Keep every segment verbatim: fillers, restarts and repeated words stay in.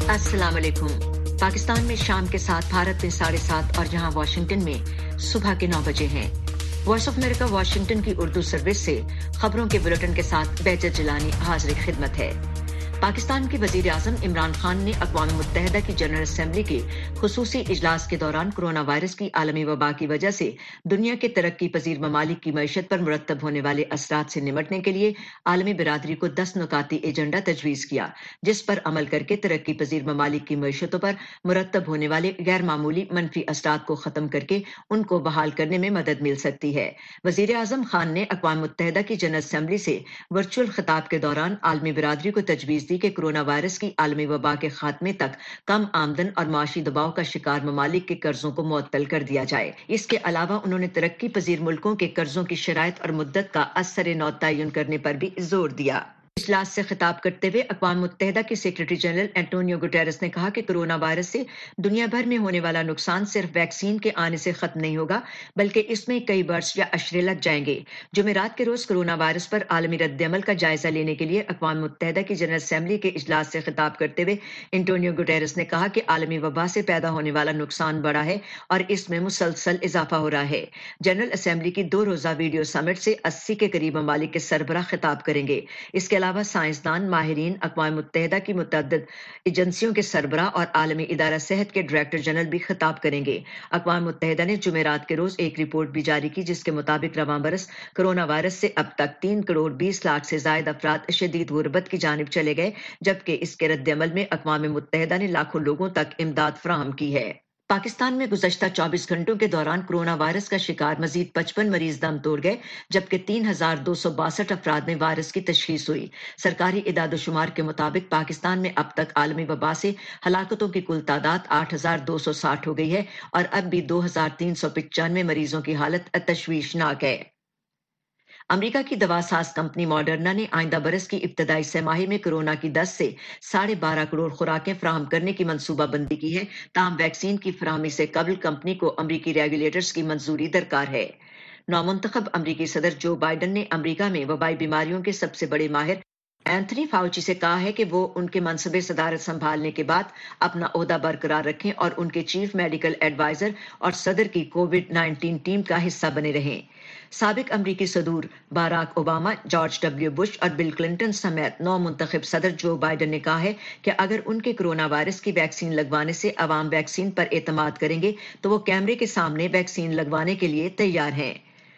अस्सलाम वालेकुम। पाकिस्तान में शाम के सात, भारत में साढ़े सात और जहां वाशिंगटन में सुबह के नौ बजे हैं। वॉइस ऑफ अमेरिका वाशिंगटन की उर्दू सर्विस से खबरों के बुलेटिन के साथ बेहजत जिलानी हाजिर खिदमत है। पाकिस्तान के वजीर आजम इमरान खान ने अक़वाम मुत्तहिदा की जनरल असम्बली के खुसूसी इजलास के दौरान कोरोना वायरस की आलमी वबा की वजह से दुनिया के तरक्की पजीर ममालिक की मईशत पर मुरतब होने वाले असरात से निमटने के लिए आलमी बिरादरी को दस नुकाती एजेंडा तजवीज़ किया, जिस पर अमल करके तरक्की पजीर ममालिक की मईशतों पर मुरतब होने वाले गैर मामूली मनफी असरात को ख़त्म करके उनको बहाल करने में मदद मिल सकती है। वजीर आजम खान ने अक़वाम मुत्तहिदा की जनरल असम्बली से वर्चुअल खिताब के दौरान आलमी बिरादरी को तजवीज़ कि कोरोना वायरस की आलमी वबा के खात्मे तक कम आमदन और माशी दबाव का शिकार ममालिक के कर्जों को मुअत्तल कर दिया जाए। इसके अलावा उन्होंने तरक्की पजीर मुल्कों के कर्जों की शराइत और मुद्दत का असर नौ तयन करने पर भी जोर दिया। इजलास से खिताब करते हुए अक़वाम मुत्तहिदा के सेक्रेटरी जनरल एंटोनियो गुटेरेस ने कहा कि कोरोना वायरस से दुनिया भर में होने वाला नुकसान सिर्फ वैक्सीन के आने से खत्म नहीं होगा, बल्कि इसमें कई वर्ष या अशरे लग जाएंगे। जुमेरात के रोज कोरोना वायरस पर आलमी रद्द-ए-अमल का जायजा लेने के लिए अक़वाम मुत्तहिदा की जनरल असम्बली के इजलास से खिताब करते हुए एंटोनियो गुटेरेस ने कहा कि आलमी वबा से पैदा होने वाला नुकसान बड़ा है और इसमें मुसलसल इजाफा हो रहा है। जनरल असम्बली की दो रोजा वीडियो समिट से अस्सी के करीब ममालिक के सरबराह खिताब करेंगे। इसके अलावा साइंसदान, माहिरीन, अक़वाम मुत्तहिदा की मुतअद्दिद एजेंसियों के सरबराह और आलमी इदारा सेहत के डायरेक्टर जनरल भी खिताब करेंगे। अक़वाम मुत्तहिदा ने जुमेरात के रोज एक रिपोर्ट भी जारी की, जिसके मुताबिक रवां बरस कोरोना वायरस से अब तक तीन करोड़ बीस लाख से जायद अफराद शदीद गुर्बत की जानिब चले गए, जबकि इसके रद्द-ए-अमल में अक़वाम मुत्तहिदा ने लाखों लोगों तक इमदाद फराहम की है। पाकिस्तान में गुज़श्ता चौबीस घंटों के दौरान कोरोना वायरस का शिकार मजीद पचपन मरीज दम तोड़ गए, जबकि तीन हजार दो सौ बासठ अफराद में वायरस की तशखीस हुई। सरकारी इदाद-ओ-शुमार के मुताबिक पाकिस्तान में अब तक आलमी वबा से हलाकतों की कुल तादाद आठ हजार दो सौ साठ हो गई है और अब भी दो हजार तीन सौ पचानवे मरीजों की हालत तशवीशनाक है। अमेरिका की दवा साज कंपनी मॉडर्ना ने आइंदा बरस की इब्तदाई छमाही में कोरोना की दस से साढ़े बारह करोड़ खुराकें फराहम करने की मनसूबाबंदी की है। ताहम वैक्सीन की फराहमी से कबल कंपनी को अमरीकी रेगुलेटर्स की मंजूरी दरकार है। नौमुंतखब अमरीकी सदर जो बाइडन ने अमरीका में वबाई बीमारियों के सबसे बड़े माहिर एंथनी फाउची से कहा है कि वो उनके मनसबे सदारत संभालने के बाद अपना ओहदा बरकरार रखें और उनके चीफ मेडिकल एडवाइजर और सदर की कोविड नाइनटीन टीम का हिस्सा बने रहें। साबिक अमरीकी सदूर Barack Obama, George W Bush और बिल क्लिंटन समेत नौ मुंतखब सदर जो बाइडन ने कहा है कि अगर उनके कोरोना वायरस की वैक्सीन लगवाने से अवाम वैक्सीन पर एतमाद करेंगे तो वो कैमरे के सामने वैक्सीन लगवाने के लिए तैयार हैं।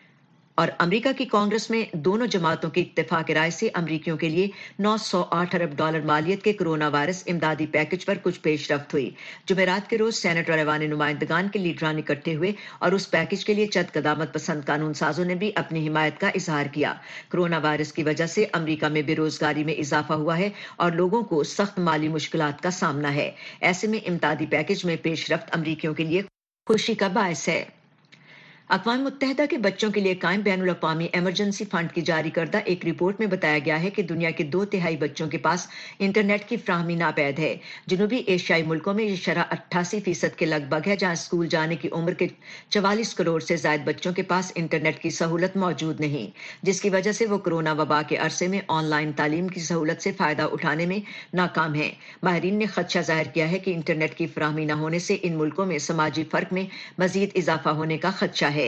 और अमेरिका की कांग्रेस में दोनों जमातों की इत्तेफाक राय से अमरीकियों के लिए नौ सौ आठ अरब डॉलर मालियत के कोरोना वायरस इमदादी पैकेज पर कुछ पेशरफ्त हुई। जुमेरात के रोज सेनेट और ऐवान नुमाइंदगान के लीडरान इकट्ठे हुए और उस पैकेज के लिए चंद कदामत पसंद कानून साजों ने भी अपनी हिमायत का इजहार किया। कोरोना वायरस की वजह से अमरीका में बेरोजगारी में इजाफा हुआ है और लोगों को सख्त माली मुश्किलात का सामना है। ऐसे में इमदादी पैकेज में पेशरफ्त अमरीकियों के लिए खुशी का बायस है। अक़वाम मुत्तहिदा के बच्चों के लिए कायम बैनुल अक़वामी एमरजेंसी फंड की जारी करदा एक रिपोर्ट में बताया गया है कि दुनिया के दो तिहाई बच्चों के पास इंटरनेट की फ्राहमी नापैद है। जनूबी एशियाई मुल्कों में ये शरह अट्ठासी फीसद के लगभग है, जहाँ स्कूल जाने की उम्र के चवालीस करोड़ से ज्यादा बच्चों के पास इंटरनेट की सहूलत मौजूद नहीं, जिसकी वजह से वो कोरोना वबा के अरसे में ऑनलाइन तालीम की सहूलत से फायदा उठाने में नाकाम है। माहिरीन ने खदशा जाहिर किया है कि इंटरनेट की फ्राहमी न होने से इन मुल्कों में समाजी फर्क में मजीद इजाफा होने का खदशा है।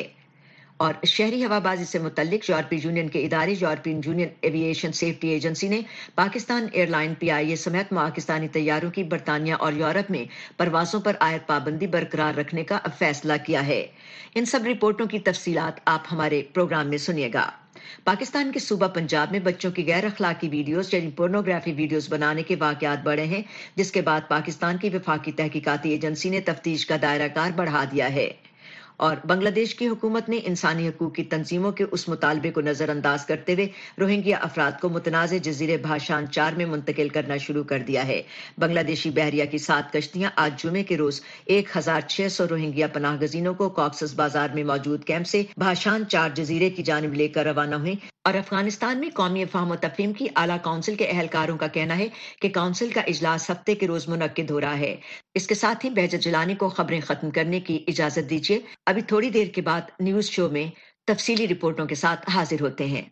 और शहरी हवाबाजी से मुतल्लिक यूरोपीय यूनियन के इदारे European union aviation safety agency ने Pakistan airline P I A समेत पाकिस्तानी तैयारों की बरतानिया और यूरोप में परवाजों पर आयत पाबंदी बरकरार रखने का फैसला किया है। इन सब रिपोर्टों की तफसीलात आप हमारे प्रोग्राम में सुनिएगा। पाकिस्तान के सूबा पंजाब में बच्चों की गैर अखलाकी वीडियोस यानी पोर्नोग्राफी वीडियोस बनाने के वाकयात बढ़े हैं, जिसके बाद पाकिस्तान की वफाकी तहकीकाती एजेंसी ने तफ्तीश का दायरा कार बढ़ा दिया है। और बांग्लादेश की हुकूमत ने इंसानी हकूक की तंजीमों के उस मुतालबे को नजरअंदाज करते हुए रोहिंग्या अफराद को मुतनाज़ जजीरे भाषान चार में मुंतकिल करना शुरू कर दिया है। बांग्लादेशी बहरिया की सात कश्तियां आज जुमे के रोज एक हजार छह सौ रोहिंग्या पनाह गजीनों को कॉक्सस बाजार में मौजूद कैंप से भाषान चार जजीरे की जानिब लेकर रवाना हुई। और अफगानिस्तान में कौमी अफ़ाम व तफ़हीम की आला काउंसिल के अहलकारों का कहना है कि काउंसिल का इजलास हफ्ते के रोज मुनक्किद हो रहा है। इसके साथ ही बेहजत जिलानी को खबरें खत्म करने की इजाजत दीजिए। अभी थोड़ी देर के बाद न्यूज शो में तफसीली रिपोर्टों के साथ हाजिर होते हैं।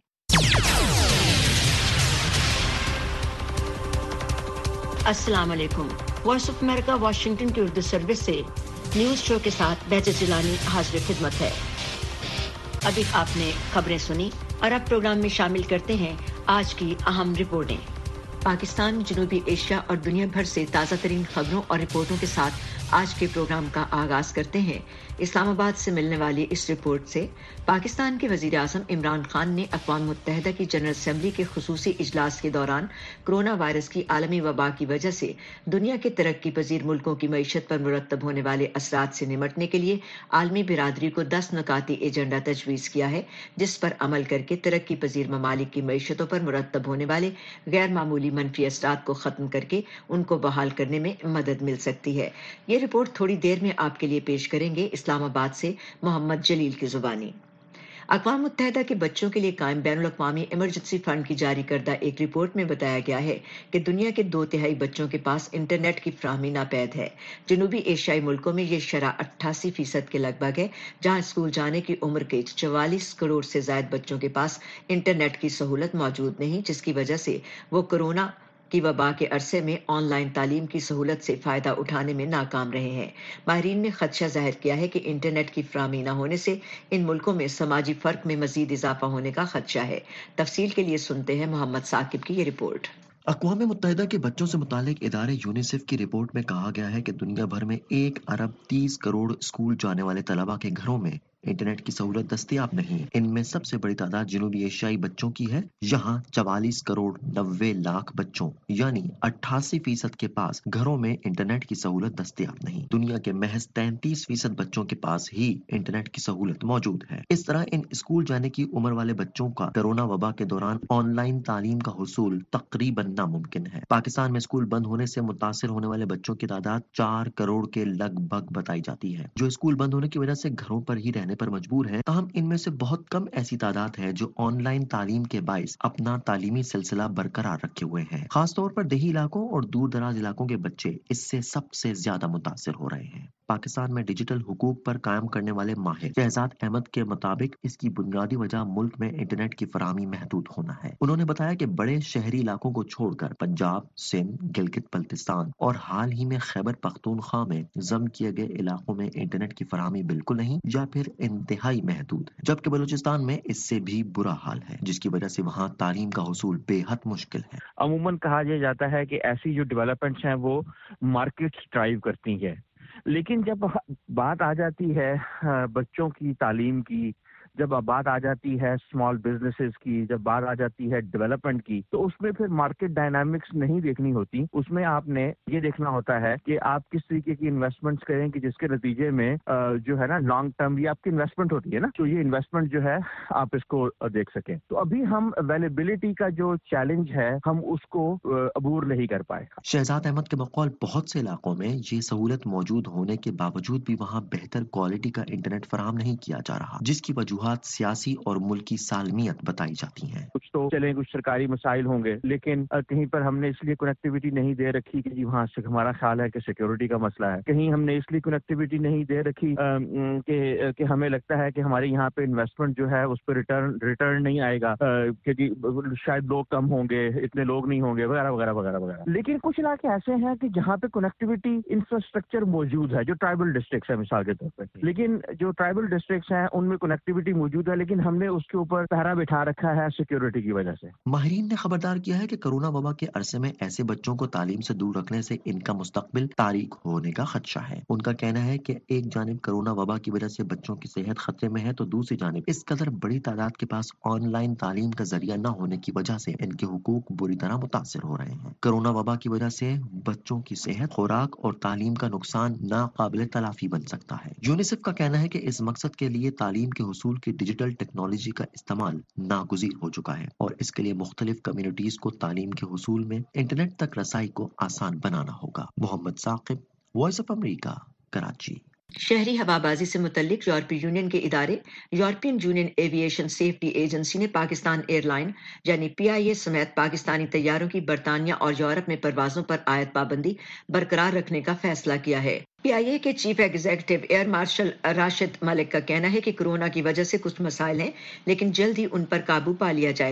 अस्सलाम वालेकुम। وائس آف امریکہ واشنگٹن کی اردو سروس سے نیوز شو کے ساتھ بہجت جیلانی حاضر خدمت ہے۔ ابھی آپ نے خبریں سنی اور اب پروگرام میں شامل کرتے ہیں آج کی اہم رپورٹیں۔ پاکستان، جنوبی ایشیا اور دنیا بھر سے تازہ ترین خبروں اور رپورٹوں کے ساتھ آج کے پروگرام کا آغاز کرتے ہیں۔ اسلام آباد سے ملنے والی اس رپورٹ سے پاکستان کے وزیر اعظم عمران خان نے اقوام متحدہ کی جنرل اسمبلی کے خصوصی اجلاس کے دوران کرونا وائرس کی عالمی وبا کی وجہ سے دنیا کے ترقی پذیر ملکوں کی معیشت پر مرتب ہونے والے اثرات سے نمٹنے کے لیے عالمی برادری کو دس نکاتی ایجنڈا تجویز کیا ہے، جس پر عمل کر کے ترقی پذیر ممالک کی معیشتوں پر مرتب ہونے والے غیر معمولی منفی اثرات کو ختم کر کے ان کو بحال کرنے میں مدد مل سکتی ہے۔ یہ رپورٹ تھوڑی دیر میں آپ کے لیے پیش کریں گے اسلام آباد سے محمد جلیل کی زبانی۔ اقوام متحدہ کے بچوں کے لیے قائم بین الاقوامی ایمرجنسی فنڈ کی جاری کردہ ایک رپورٹ میں بتایا گیا ہے کہ دنیا کے دو تہائی بچوں کے پاس انٹرنیٹ کی فراہمی ناپید ہے۔ جنوبی ایشیائی ملکوں میں یہ شرح اٹھاسی فیصد کے لگ بھگ ہے، جہاں اسکول جانے کی عمر کے چوالیس کروڑ سے زائد بچوں کے پاس انٹرنیٹ کی سہولت موجود نہیں، جس کی وجہ سے وہ کورونا کی وبا کے عرصے میں آن لائن تعلیم کی سہولت سے فائدہ اٹھانے میں ناکام رہے ہیں۔ ماہرین نے خدشہ ظاہر کیا ہے کہ انٹرنیٹ کی فراہمی نہ ہونے سے ان ملکوں میں سماجی فرق میں مزید اضافہ ہونے کا خدشہ ہے۔ تفصیل کے لیے سنتے ہیں محمد ثاقب کی یہ رپورٹ۔ اقوام متحدہ کے بچوں سے متعلق ادارے یونیسیف کی رپورٹ میں کہا گیا ہے کہ دنیا بھر میں ایک ارب تیس کروڑ اسکول جانے والے طلبہ کے گھروں میں انٹرنیٹ کی سہولت دستیاب نہیں۔ ان میں سب سے بڑی تعداد جنوبی ایشیائی بچوں کی ہے، یہاں چوالیس کروڑ نوے لاکھ بچوں یعنی اٹھاسی فیصد کے پاس گھروں میں انٹرنیٹ کی سہولت دستیاب نہیں۔ دنیا کے محض تینتیس فیصد بچوں کے پاس ہی انٹرنیٹ کی سہولت موجود ہے۔ اس طرح ان اسکول جانے کی عمر والے بچوں کا کرونا وبا کے دوران آن لائن تعلیم کا حصول تقریباً ناممکن ہے۔ پاکستان میں اسکول بند ہونے سے متاثر ہونے والے بچوں کی تعداد چار کروڑ کے لگ بھگ بتائی جاتی ہے، جو اسکول بند ہونے کی وجہ سے گھروں پر ہی رہنے پر مجبور ہیں۔ تاہم ان میں سے بہت کم ایسی تعداد ہے جو آن لائن تعلیم کے باعث اپنا تعلیمی سلسلہ برقرار رکھے ہوئے ہیں۔ خاص طور پر دیہی علاقوں اور دور دراز علاقوں کے بچے اس سے سب سے زیادہ متاثر ہو رہے ہیں۔ پاکستان میں ڈیجیٹل حقوق پر قائم کرنے والے ماہر شہزاد احمد کے مطابق اس کی بنیادی وجہ ملک میں انٹرنیٹ کی فراہمی محدود ہونا ہے۔ انہوں نے بتایا کہ بڑے شہری علاقوں کو چھوڑ کر پنجاب، سندھ، گلگت بلتستان اور حال ہی میں خیبر پختونخوا میں ضم کیے گئے علاقوں میں انٹرنیٹ کی فراہمی بالکل نہیں یا پھر انتہائی محدود ہے، جبکہ بلوچستان میں اس سے بھی برا حال ہے، جس کی وجہ سے وہاں تعلیم کا حصول بے حد مشکل ہے۔ عموماً کہا یہ جاتا ہے کہ ایسی جو ڈیولپمنٹس ہیں وہ مارکیٹس ڈرائیو کرتی ہیں، لیکن جب بات آ جاتی ہے بچوں کی تعلیم کی، جب بات آ جاتی ہے اسمال بزنسز کی، جب بات آ جاتی ہے ڈیولپمنٹ کی، تو اس میں پھر مارکیٹ ڈائنامکس نہیں دیکھنی ہوتی۔ اس میں آپ نے یہ دیکھنا ہوتا ہے کہ آپ کس طریقے کی انویسٹمنٹس کریں کہ جس کے نتیجے میں جو ہے نا لانگ ٹرم یہ آپ کی انویسٹمنٹ ہوتی ہے نا، تو یہ انویسٹمنٹ جو ہے آپ اس کو دیکھ سکیں۔ تو ابھی ہم اویلیبلٹی کا جو چیلنج ہے ہم اس کو عبور نہیں کر پائے۔ شہزاد احمد کے بقول بہت سے علاقوں میں یہ سہولت موجود ہونے کے باوجود بھی وہاں بہتر کوالٹی کا انٹرنیٹ فراہم نہیں کیا جا رہا، جس کی وجوہات سیاسی اور ملکی سالمیت بتائی جاتی ہیں۔ کچھ تو چلیں کچھ سرکاری مسائل ہوں گے، لیکن کہیں پر ہم نے اس لیے کنیکٹیوٹی نہیں دے رکھی کہ جی وہاں سے ہمارا خیال ہے کہ سیکیورٹی کا مسئلہ ہے، کہیں ہم نے اس لیے کنیکٹیوٹی نہیں دے رکھی کہ کہ ہمیں لگتا ہے کہ ہمارے یہاں پہ انویسٹمنٹ جو ہے اس پہ ریٹرن ریٹرن نہیں آئے گا، کہ جی شاید لوگ کم ہوں گے، اتنے لوگ نہیں ہوں گے وغیرہ وغیرہ وغیرہ وغیرہ۔ لیکن کچھ علاقے ایسے ہیں کہ جہاں پہ کنیکٹیوٹی انفراسٹرکچر موجود ہے، جو ٹرائبل ڈسٹرکٹس ہیں مثال کے طور پہ، لیکن جو ٹرائبل ڈسٹرکٹس ہیں ان میں کنیکٹیوٹی موجود ہے، لیکن ہم نے اس کے اوپر پہرا بٹھا رکھا ہے سیکیورٹی کی وجہ سے۔ ماہرین نے خبردار کیا ہے کہ کرونا وبا کے عرصے میں ایسے بچوں کو تعلیم سے دور رکھنے سے ان کا مستقبل تاریک ہونے کا خدشہ ہے۔ ان کا کہنا ہے کہ ایک جانب کرونا وبا کی وجہ سے بچوں کی صحت خطرے میں ہے، تو دوسری جانب اس قدر بڑی تعداد کے پاس آن لائن تعلیم کا ذریعہ نہ ہونے کی وجہ سے ان کے حقوق بری طرح متاثر ہو رہے ہیں۔ کرونا وبا کی وجہ سے بچوں کی صحت، خوراک اور تعلیم کا نقصان ناقابل تلافی بن سکتا ہے۔ یونیسیف کا کہنا ہے کہ اس مقصد کے لیے تعلیم کے حصول کی ڈیجیٹل ٹیکنالوجی کا استعمال ناگزیر ہو چکا ہے اور اس کے لیے مختلف کمیونٹیز کو تعلیم کے حصول میں انٹرنیٹ تک رسائی کو آسان بنانا ہوگا۔ Muhammad Saqib, voice of America, Karachi. شہری ہوابازی سے متعلق یورپی یونین کے ادارے European union aviation safety agency نے پاکستان ایئر لائن یعنی پی آئی اے سمیت پاکستانی طیاروں کی برطانیہ اور یورپ میں پروازوں پر عائد پابندی برقرار رکھنے کا فیصلہ کیا ہے۔ پی آئی اے کے chief executive air marshal Rashid Malik کا کہنا ہے کہ کورونا کی وجہ سے کچھ مسائل ہیں، لیکن جلد ہی ان پر قابو پا لیا جائے گا۔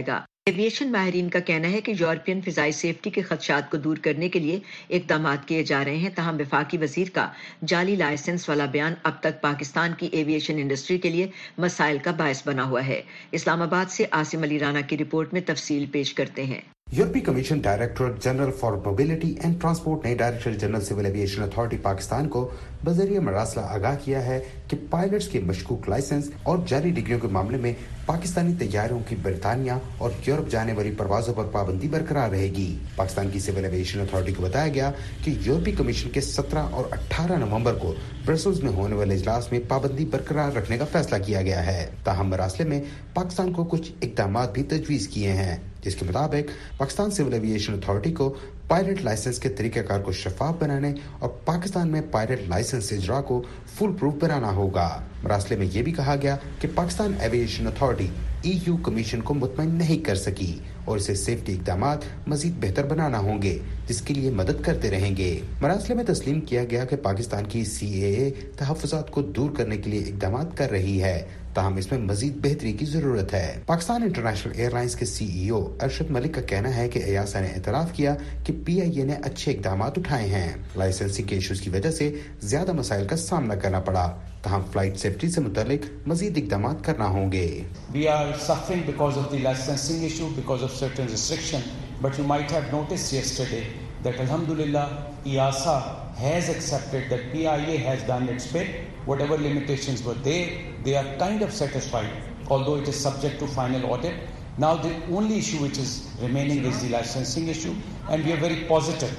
ایویشن ماہرین کا کہنا ہے کہ یورپین فضائی سیفٹی کے خدشات کو دور کرنے کے لیے اقدامات کیے جا رہے ہیں، تاہم وفاقی وزیر کا جعلی لائسنس والا بیان اب تک پاکستان کی ایویشن انڈسٹری کے لیے مسائل کا باعث بنا ہوا ہے۔ اسلام آباد سے عاصم علی رانا کی رپورٹ میں تفصیل پیش کرتے ہیں۔ یورپی commission director general for mobility and transport نے director general civil aviation authority Pakistan کو بذریعہ مراسلہ آگاہ کیا ہے کہ پائلٹس کے مشکوک لائسنس اور جعلی ڈگریوں کے معاملے میں پاکستانی طیاروں کی برطانیہ اور یورپ جانے والی پروازوں پر پابندی برقرار رہے گی۔ پاکستان کی سول ایویشن اتھارٹی کو بتایا گیا کہ یورپی کمیشن کے سترہ اور اٹھارہ نومبر کو برسلز میں ہونے والے اجلاس میں پابندی برقرار رکھنے کا فیصلہ کیا گیا ہے۔ تاہم مراسلے میں پاکستان کو کچھ اقدامات بھی تجویز کیے ہیں، جس کے مطابق پاکستان سول ایویشن اتھارٹی کو پائلٹ لائسنس کے طریقہ کار کو شفاف بنانے اور پاکستان میں پائلٹ لائسنس اجرا کو فل پروف بنانا ہوگا۔ مراسلے میں یہ بھی کہا گیا کہ Pakistan aviation authority E U commission کو مطمئن نہیں کر سکی اور اسے سیفٹی اقدامات مزید بہتر بنانا ہوں گے، جس کے لیے مدد کرتے رہیں گے۔ مراسلے میں تسلیم کیا گیا کہ پاکستان کی سی اے اے تحفظات کو دور کرنے کے لیے اقدامات کر رہی ہے، تاہم اس میں مزید بہتری کی ضرورت ہے۔ پاکستان انٹرنیشنل ایئر لائنز کے سی ای او ارشد ملک کا کہنا ہے کہ ایاسا نے اعتراف کیا کہ پی آئی اے نے اچھے اقدامات اٹھائے ہیں، لائسنسنگ کے ایشوز کی وجہ سے زیادہ مسائل کا سامنا کرنا پڑا، تاہم فلائٹ سیفٹی سے متعلق مزید اقدامات کرنا ہوں گے۔ We are suffering because of the licensing issue, because of certain restriction, but you might have noticed yesterday that Alhamdulillah E A S A has accepted that P I A has done its bit. Whatever limitations were there, they are kind of satisfied, although it is subject to final audit. Now the only issue which is remaining is the licensing issue, and we are very positive.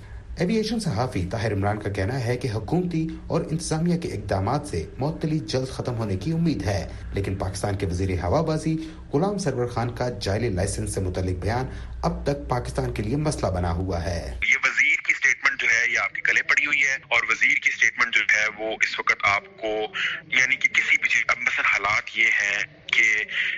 Aviation صحافی طاہر عمران کا کہنا ہے کہ حکومتی اور انتظامیہ کے اقدامات سے معطلی جلد ختم ہونے کی امید ہے، لیکن پاکستان کے وزیر ہوا بازی غلام سرور خان کا جعلی لائسنس سے متعلق بیان اب تک پاکستان کے لیے مسئلہ بنا ہوا ہے۔ یہ وزیر کی سٹیٹمنٹ جو ہے یہ آپ کے گلے پڑی ہوئی ہے، اور وزیر کی سٹیٹمنٹ جو ہے وہ اس وقت آپ کو یعنی کہ کسی بھی چیز، اب مثلا حالات یہ ہیں کہ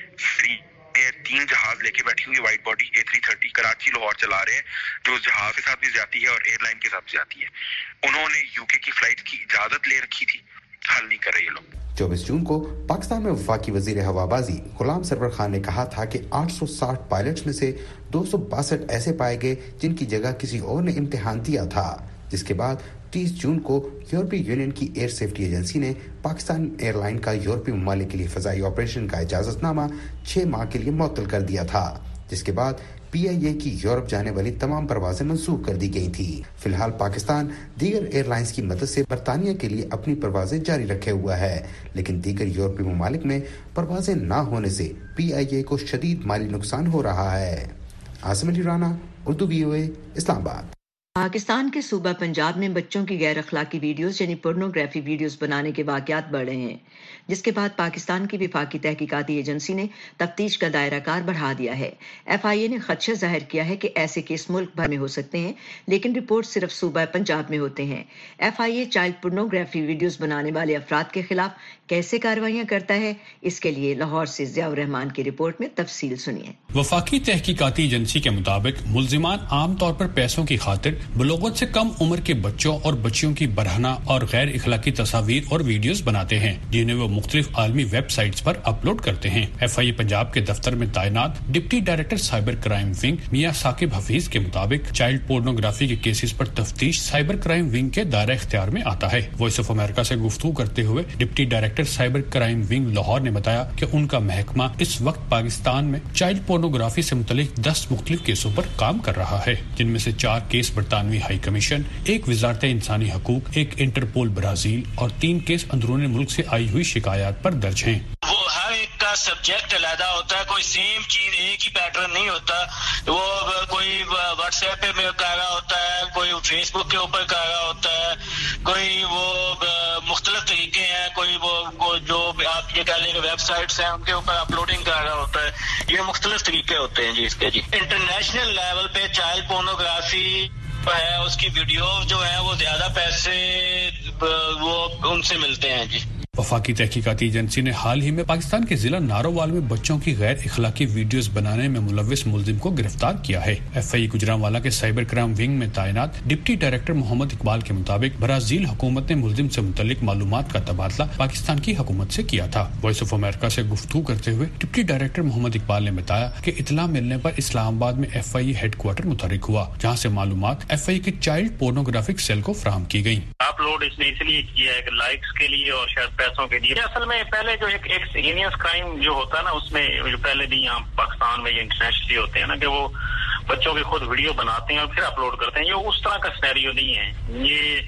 تین جہاز لے کے بیٹھی ہوئی white body A three thirty Karachi Lahore چلا رہے ہیں، جو جہاز کے ساتھ بھی جاتی ہے اور ایئر لائن کے ساتھ بھی جاتی ہے۔ انہوں نے یو کے کی فلائٹ کی اجازت لے رکھی تھی، حل نہیں کر رہے یہ لوگ۔ چوبیس جون کو پاکستان میں وفاقی وزیر ہوا بازی غلام سرور خان نے کہا تھا کہ آٹھ سو ساٹھ پائلٹس میں سے دو سو باسٹھ ایسے پائے گئے جن کی جگہ کسی اور نے امتحان دیا تھا، جس کے بعد تیس جون کو یورپی یونین کی ایئر سیفٹی ایجنسی نے پاکستان ایئر لائن کا یورپی ممالک کے لیے فضائی آپریشن کا اجازت نامہ چھ ماہ کے لیے معطل کر دیا تھا، جس کے بعد پی آئی اے کی یورپ جانے والی تمام پروازیں منسوخ کر دی گئی تھیں۔ فی الحال پاکستان دیگر ایئر لائنز کی مدد سے برطانیہ کے لیے اپنی پروازیں جاری رکھے ہوا ہے، لیکن دیگر یورپی ممالک میں پروازیں نہ ہونے سے پی آئی اے کو شدید مالی نقصان ہو رہا ہے۔ عاصم علی رانا، اردو وی او اے، اسلام آباد۔ پاکستان کے صوبہ پنجاب میں بچوں کی غیر اخلاقی ویڈیوز یعنی پورنوگرافی ویڈیوز بنانے کے واقعات بڑھ رہے ہیں، جس کے بعد پاکستان کی وفاقی تحقیقاتی ایجنسی نے تفتیش کا دائرہ کار بڑھا دیا ہے۔ ایف آئی اے نے خدشہ ظاہر کیا ہے کہ ایسے کیس ملک بھر میں ہو سکتے ہیں، لیکن رپورٹ صرف صوبہ پنجاب میں ہوتے ہیں۔ F I A child pornography videos بنانے والے افراد کے خلاف کیسے کارروائیاں کرتا ہے، اس کے لیے لاہور سے ضیاء الرحمان کی رپورٹ میں تفصیل سنیے۔ وفاقی تحقیقاتی ایجنسی کے مطابق ملزمان عام طور پر پیسوں کی خاطر بلوغت سے کم عمر کے بچوں اور بچیوں کی برہنہ اور غیر اخلاقی تصاویر اور ویڈیوز بناتے ہیں، جنہیں وہ مختلف عالمی ویب سائٹس پر اپلوڈ کرتے ہیں۔ ایف آئی اے پنجاب کے دفتر میں تعینات deputy director cyber crime wing Mian Saqib Hafeez کے مطابق چائلڈ پورنوگرافی کے کیسز پر تفتیش سائبر کرائم ونگ کے دائرہ اختیار میں آتا ہے۔ وائس آف امریکہ سے گفتگو کرتے ہوئے deputy director cyber crime wing Lahore نے بتایا کہ ان کا محکمہ اس وقت پاکستان میں چائلڈ پورنوگرافی سے متعلق دس مختلف کیسوں پر کام کر رہا ہے، جن میں سے چار کیس برطانوی ہائی کمیشن، ایک وزارت انسانی حقوق، ایک انٹرپول برازیل اور تین کیس اندرون ملک سے آئی ہوئی شکایات پر درج ہیں۔ وہ ہر ایک کا سبجیکٹ علیحدہ ہوتا ہے، کوئی سیم چیز ایک ہی پیٹرن نہیں ہوتا۔ وہ کوئی واٹس ایپ پہ کر رہا ہوتا ہے، کوئی فیس بک کے اوپر کر رہا ہوتا ہے، کوئی وہ مختلف طریقے ہیں، کوئی وہ جو آپ یہ کہہ لیں کہ ویب سائٹس ہیں ان کے اوپر اپلوڈنگ کر رہا ہوتا ہے۔ یہ مختلف طریقے ہوتے ہیں جی اس کے۔ جی انٹرنیشنل لیول پہ چائلڈ پورنوگرافی ہے، اس کی ویڈیو جو ہے وہ زیادہ پیسے وہ ان سے ملتے ہیں جی۔ वफाकी तहकीकाती एजेंसी ने हाल ही में पाकिस्तान के जिला नारोवाल में बच्चों की गैर इखलाकी वीडियोस बनाने में मुलविस मुलजिम को गिरफ्तार किया है। एफ आई गुजरांवाला के साइबर क्राइम विंग में तैनात डिप्टी डायरेक्टर मोहम्मद इकबाल के मुताबिक ब्राजील हुकूमत ने मुलजिम से मुतल्लिक मालूमात का तबादला पाकिस्तान की हुकूमत से किया था। वॉइस ऑफ अमेरिका से गुफ्तगू करते हुए डिप्टी डायरेक्टर मोहम्मद इकबाल ने बताया कि इतला मिलने पर इस्लामाबाद में एफ आई हेडक्वार्टर मुतहरिक हुआ, जहाँ से मालूमात एफ आई के चाइल्ड पोर्नोग्राफिक सेल को फराहम की गयी। अपलोड इसने इसलिए किया है कि लाइक्स के लिए और शायद पैसों के लिए। असल में पहले जो एक एक हीनियस क्राइम जो होता है ना, उसमें जो पहले भी यहाँ पाकिस्तान में ये इंटरनेशनली होते हैं ना, कि वो बच्चों की खुद वीडियो बनाते हैं और फिर अपलोड करते हैं। ये उस तरह का सिनेरियो नहीं है, ये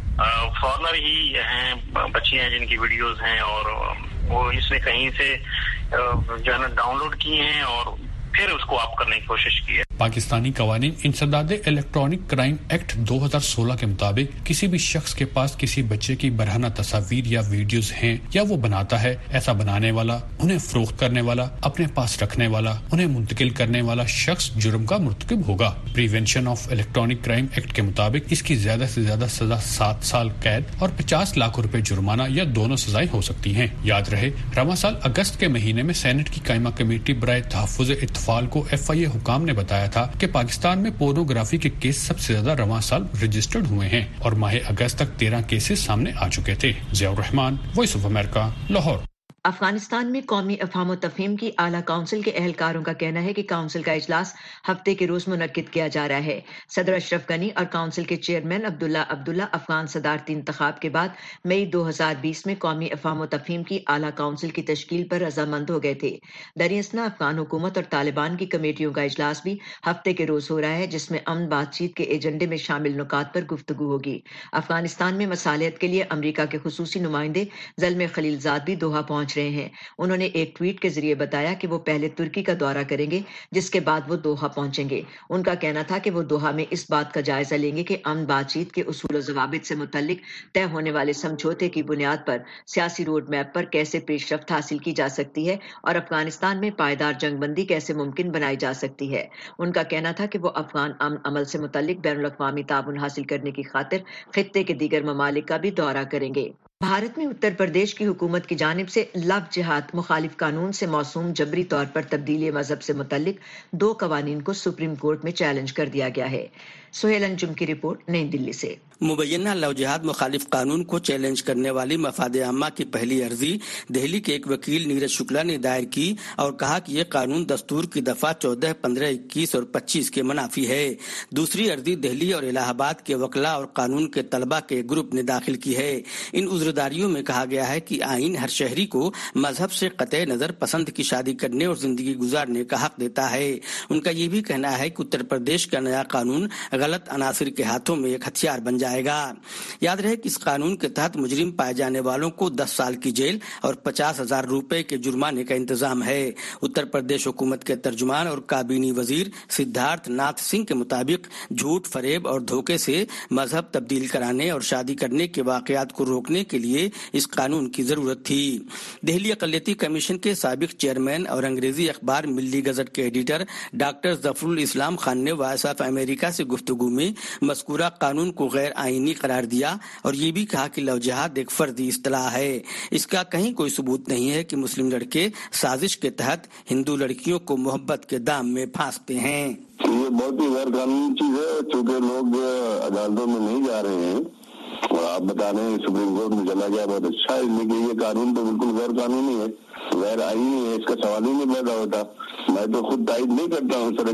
फॉरनर ही हैं, बच्चियां हैं जिनकी वीडियोस हैं और वो इसने कहीं से जो है ना डाउनलोड किए हैं और फिर उसको आप करने की कोशिश की है। पाकिस्तानी कवानीन इंसदाद इलेक्ट्रॉनिक क्राइम एक्ट दो हज़ार सोलह के मुताबिक किसी भी शख्स के पास किसी बच्चे की बरहना तस्वीर या वीडियोस हैं या वो बनाता है, ऐसा बनाने वाला, उन्हें फरोख्त करने वाला, अपने पास रखने वाला, उन्हें मुंतकिल करने वाला शख्स जुर्म का मुर्तकिब होगा। Prevention of electronic crime act के मुताबिक इसकी ज्यादा से ज्यादा सजा सात साल कैद और पचास लाख रुपए जुर्माना या दोनों सजाएं हो सकती हैं। याद रहे, रवां साल अगस्त के महीने में सेनेट की कायमा कमेटी बराए तहफ़्फ़ुज़ इत्फ़ाल को एफ आई ए हुकाम ने बताया था कि पाकिस्तान में पोर्नोग्राफी के केस सबसे ज्यादा रवां साल रजिस्टर्ड हुए हैं और माह अगस्त तक तेरह केसेस सामने आ चुके थे। Ziaur Rahman, voice of America, Lahore. Afghanistan में कौमी अफ़हाम तफ़हीम की आला काउंसिल के अहलकारों का कहना है कि काउंसिल का इजलास हफ्ते के रोज मुनक्किद किया जा रहा है। सदर अशरफ गनी और काउंसिल के चेयरमैन अब्दुल्ला अब्दुल्ला अफगान सदारती इंतखाब के बाद मई दो हजार बीस में कौमी अफ़हाम तफ़हीम की आला काउंसिल की तश्कील पर रजामंद हो गए थे। दरियासना अफगान हुकूमत और तालिबान की कमेटियों का इजलास भी हफ्ते के रोज हो रहा है, जिसमें अमन बातचीत के एजेंडे में शामिल नुकात पर गुफ्तगू होगी। अफगानिस्तान में मसालियत के लिए अमरीका के खुसूसी नुमाइंदे ज़ल्मे खलीलजाद भी दोहा पहुंच रहे हैं। उन्होंने एक ट्वीट के जरिए बताया कि वो पहले तुर्की का दौरा करेंगे, जिसके बाद वो दोहा पहुंचेंगे। उनका कहना था कि वो दोहा में इस बात का जायजा लेंगे कि अमन बातचीत के उसूल और ज़वाबित से मुतल्लिक तय होने वाले समझौते की बुनियाद पर सियासी रोड मैप पर कैसे पेशरफ्त हासिल की जा सकती है और अफगानिस्तान में पायदार जंगबंदी कैसे मुमकिन बनाई जा सकती है। उनका कहना था कि वो अफगान अमन अमल से मुतल्लिक बैनुल-अक़वामी ताउन हासिल करने की खातिर खित्ते के दीगर ममालिक का भी दौरा करेंगे। भारत में उत्तर प्रदेश की हुकूमत की जानिब से लव जिहाद मुखालिफ कानून से मौसूम जबरी तौर पर तब्दीली मजहब से मुतल्लिक दो कवानीन को सुप्रीम कोर्ट में चैलेंज कर दिया गया है। सुहेल अंजुम की रिपोर्ट, नई दिल्ली से। मुबैना लव जिहाद मुखालिफ कानून को चैलेंज करने वाली मफाद आमा की पहली अर्जी दिल्ली के एक वकील नीरज शुक्ला ने दायर की और कहा कि यह कानून दस्तूर की दफा चौदह, पंद्रह, इक्कीस और पच्चीस के मुनाफी है। दूसरी अर्जी दिल्ली और इलाहाबाद के वकला और कानून के तलबा के ग्रुप ने दाखिल की है। इन उज़्रदारियों में कहा गया है कि आईन हर शहरी को मजहब से कतई नजर पसंद की शादी करने और जिंदगी गुजारने का हक देता है। उनका ये भी कहना है कि उत्तर प्रदेश का नया कानून गलत अनासिर के हाथों में एक हथियार बन जाएगा। याद रहे कि इस कानून के तहत मुजरिम पाए जाने वालों को दस साल की जेल और पचास हजार रूपए के जुर्माने का इंतजाम है। उत्तर प्रदेश हुकूमत के तर्जुमान और काबीनी वजीर सिद्धार्थ नाथ सिंह के मुताबिक झूठ, फरेब और धोखे से मजहब तब्दील कराने और शादी करने के वाकयात को रोकने के लिए इस कानून की जरूरत थी। दिल्ली अक़लियती कमीशन के साबिक चेयरमैन और अंग्रेजी अखबार मिल्ली गजट के एडिटर डॉक्टर जफरुल इस्लाम खान ने वॉइस ऑफ अमेरिका से गुफ्तगू में मज़कूरा कानून को गैर आईनी करार दिया और ये भी कहा कि लव जिहाद एक फर्दी इस्तिलाह है। इसका कहीं कोई सबूत नहीं है कि मुस्लिम लड़के साजिश के तहत हिंदू लड़कियों को मोहब्बत के दाम में फांसते हैं। ये बहुत ही गैर कानूनी चीज है, चूँकि लोग अदालतों में नहीं जा रहे हैं और आप बता रहे हैं सुप्रीम कोर्ट में चला गया, बहुत अच्छा है। लेकिन ये कानून तो बिल्कुल गैर कानूनी है, गैर आईनी है, इसका सवाल ही नहीं पैदा होता। मैं तो खुद तायद नहीं करता हूँ सर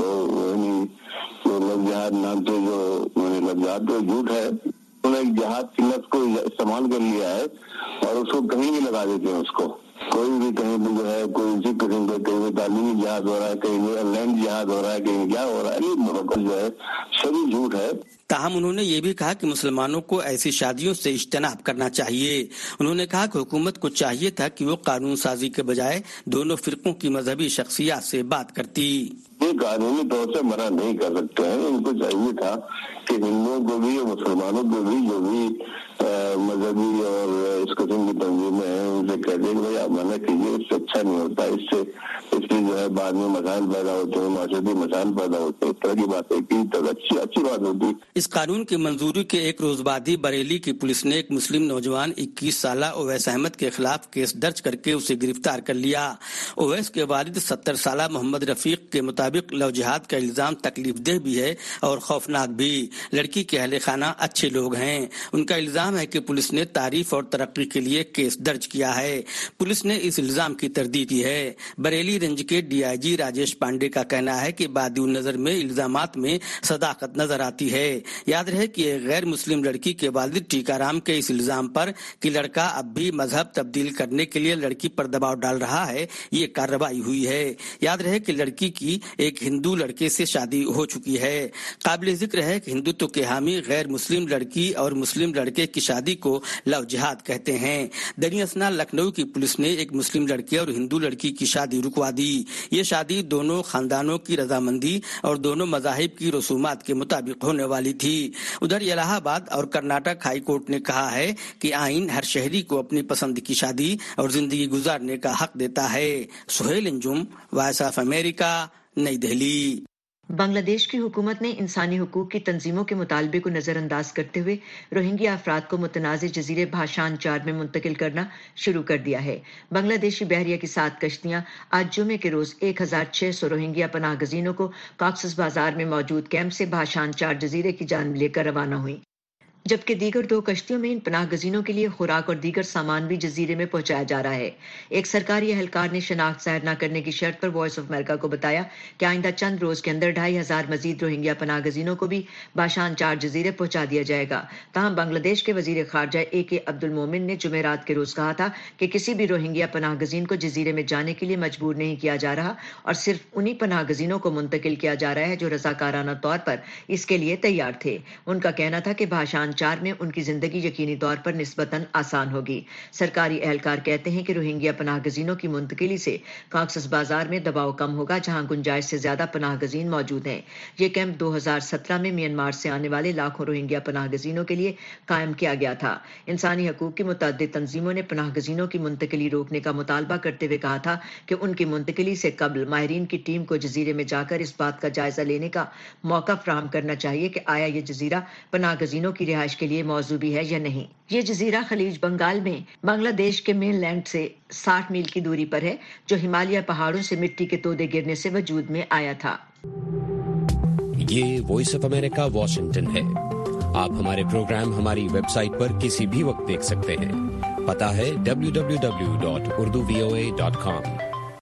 जी, लव जिहाद नाम से जो लव जिहाद तो झूठ है। उन्होंने जिहाद की लफ्ज को इस्तेमाल कर लिया है और उसको कहीं भी लगा देते हैं। उसको कोई भी कहीं भी जो है कोई इसी किस्म का कहीं तालीमी जिहाद हो रहा है, कहीं लैंड जिहाद हो रहा है, कहीं क्या हो रहा है, ये जो है सभी झूठ है। ताहम उन्होंने ये भी कहा कि मुसलमानों को ऐसी शादियों से इज्तनाब करना चाहिए। उन्होंने कहा कि हुकूमत को चाहिए था कि वो कानून साजी के बजाय दोनों फिरकों की मजहबी शख्सियत से बात करती। ये कानूनी तौर से मना नहीं कर सकते हैं। उनको चाहिए था कि हिंदुओं को भी और मुसलमानों को भी जो भी मजहबी और इस किस्म की तंजीमें हैं उनसे कह दें कि भाई आप मना कीजिए, इससे अच्छा नहीं होता, इससे इस سے جو ہے بعد میں مسائل پیدا ہوتے ہیں، معاشرتی مسائل پیدا ہوتے ہیں، اس طرح کی باتیں کی تو اچھی اچھی بات ہوتی. اس قانون کی منظوری کے ایک روز بعد ہی بریلی کی پولیس نے ایک مسلم نوجوان اکیس سالہ اویس احمد کے خلاف کیس درج کر کے اسے گرفتار کر لیا. اویس کے والد ستر سالہ محمد رفیق کے مطابق لو جہاد کا الزام تکلیف دہ بھی ہے اور خوفناک بھی. لڑکی کے اہل خانہ اچھے لوگ ہیں. ان کا الزام ہے کہ پولیس نے تعریف اور ترقی کے لیے کیس درج کیا ہے. پولیس نے اس الزام کی تردید کی ہے. Bareilly range D I G Rajesh راجیش پانڈے کا کہنا ہے کہ بادی النظر میں الزامات میں صداقت نظر آتی ہے. یاد رہے کہ ایک غیر مسلم لڑکی کے والد ٹیکا رام کے اس الزام پر کہ لڑکا اب بھی مذہب تبدیل کرنے کے لیے لڑکی پر دباؤ ڈال رہا ہے، یہ کارروائی ہوئی ہے. یاد رہے کہ لڑکی کی ایک ہندو لڑکے سے شادی ہو چکی ہے. قابل ذکر ہے کہ ہندوتو کے حامی غیر مسلم لڑکی اور مسلم لڑکے کی شادی کو لو جہاد کہتے ہیں. دریں اثنا لکھنؤ کی پولیس نے ایک مسلم لڑکے اور ہندو لڑکی کی شادی رکوا دی. یہ شادی دونوں خاندانوں کی رضامندی اور دونوں مذاہب کی رسومات کے مطابق ہونے والی تھی. ادھر الہ آباد اور کرناٹک ہائی کورٹ نے کہا ہے کہ آئین ہر شہری کو اپنی پسند کی شادی اور زندگی گزارنے کا حق دیتا ہے. Suhail Anjum, voice of America, نئی دہلی. بنگلہ دیش کی حکومت نے انسانی حقوق کی تنظیموں کے مطالبے کو نظر انداز کرتے ہوئے روہنگیا افراد کو متنازع جزیرے بھاشان چار میں منتقل کرنا شروع کر دیا ہے. بنگلہ دیشی بحریہ کی سات کشتیاں آج جمعے کے روز ایک ہزار چھ سو روہنگیا پناہ گزینوں کو کاکسس بازار میں موجود کیمپ سے بھاشان چار جزیرے کی جانب لے کر روانہ ہوئی، جبکہ دیگر دو کشتیوں میں ان پناہ گزینوں کے لیے خوراک اور دیگر سامان بھی جزیرے میں پہنچایا جا رہا ہے. ایک سرکاری اہلکار نے شناخت ظاہر نہ کرنے کی شرط پر وائس آف امریکہ کو بتایا کہ آئندہ چند روز کے اندر ڈھائی ہزار مزید روہنگیا پناہ گزینوں کو بھی باشان چار جزیرے پہنچا دیا جائے گا. تاہم بنگلہ دیش کے وزیر خارجہ اے کے عبد المومن نے جمعرات کے روز کہا تھا کہ کسی بھی روہنگیا پناہ گزین کو جزیرے میں جانے کے لیے مجبور نہیں کیا جا رہا اور صرف انہی پناہ گزینوں کو منتقل کیا جا رہا ہے جو رضاکارانہ طور پر اس کے لیے تیار تھے. ان کا کہنا تھا کہ بھاشان چار میں ان کی زندگی یقینی طور پر نسبتاً آسان ہوگی. سرکاری اہلکار کہتے ہیں کہ روہنگیا پناہ گزینوں کی منتقلی سے کاکسس بازار میں دباؤ کم ہوگا جہاں گنجائش سے زیادہ پناہ گزین موجود ہیں. یہ کیمپ دو ہزار سترہ میں میانمار سے آنے والے لاکھوں روہنگیا پناہ گزینوں کے لیے قائم کیا گیا تھا. انسانی حقوق کی متعدد تنظیموں نے پناہ گزینوں کی منتقلی روکنے کا مطالبہ کرتے ہوئے کہا تھا کہ ان کی منتقلی سے قبل ماہرین کی ٹیم کو جزیرے میں جا کر اس بات کا جائزہ لینے کا موقع فراہم کرنا چاہیے کہ آیا یہ جزیرہ پناہ گزینوں کی رہائش کے لیے موزوں بھی ہے یا نہیں. یہ جزیرہ خلیج بنگال میں بنگلہ دیش کے مین لینڈ سے ساٹھ میل کی دوری پر ہے جو ہمالیہ پہاڑوں سے مٹی کے تودے گرنے سے وجود میں آیا تھا. یہ وائس آف امریکہ واشنگٹن ہے. آپ ہمارے پروگرام ہماری ویب سائٹ پر کسی بھی وقت دیکھ سکتے ہیں. پتہ ہے W W W dot Urdu V O A dot com.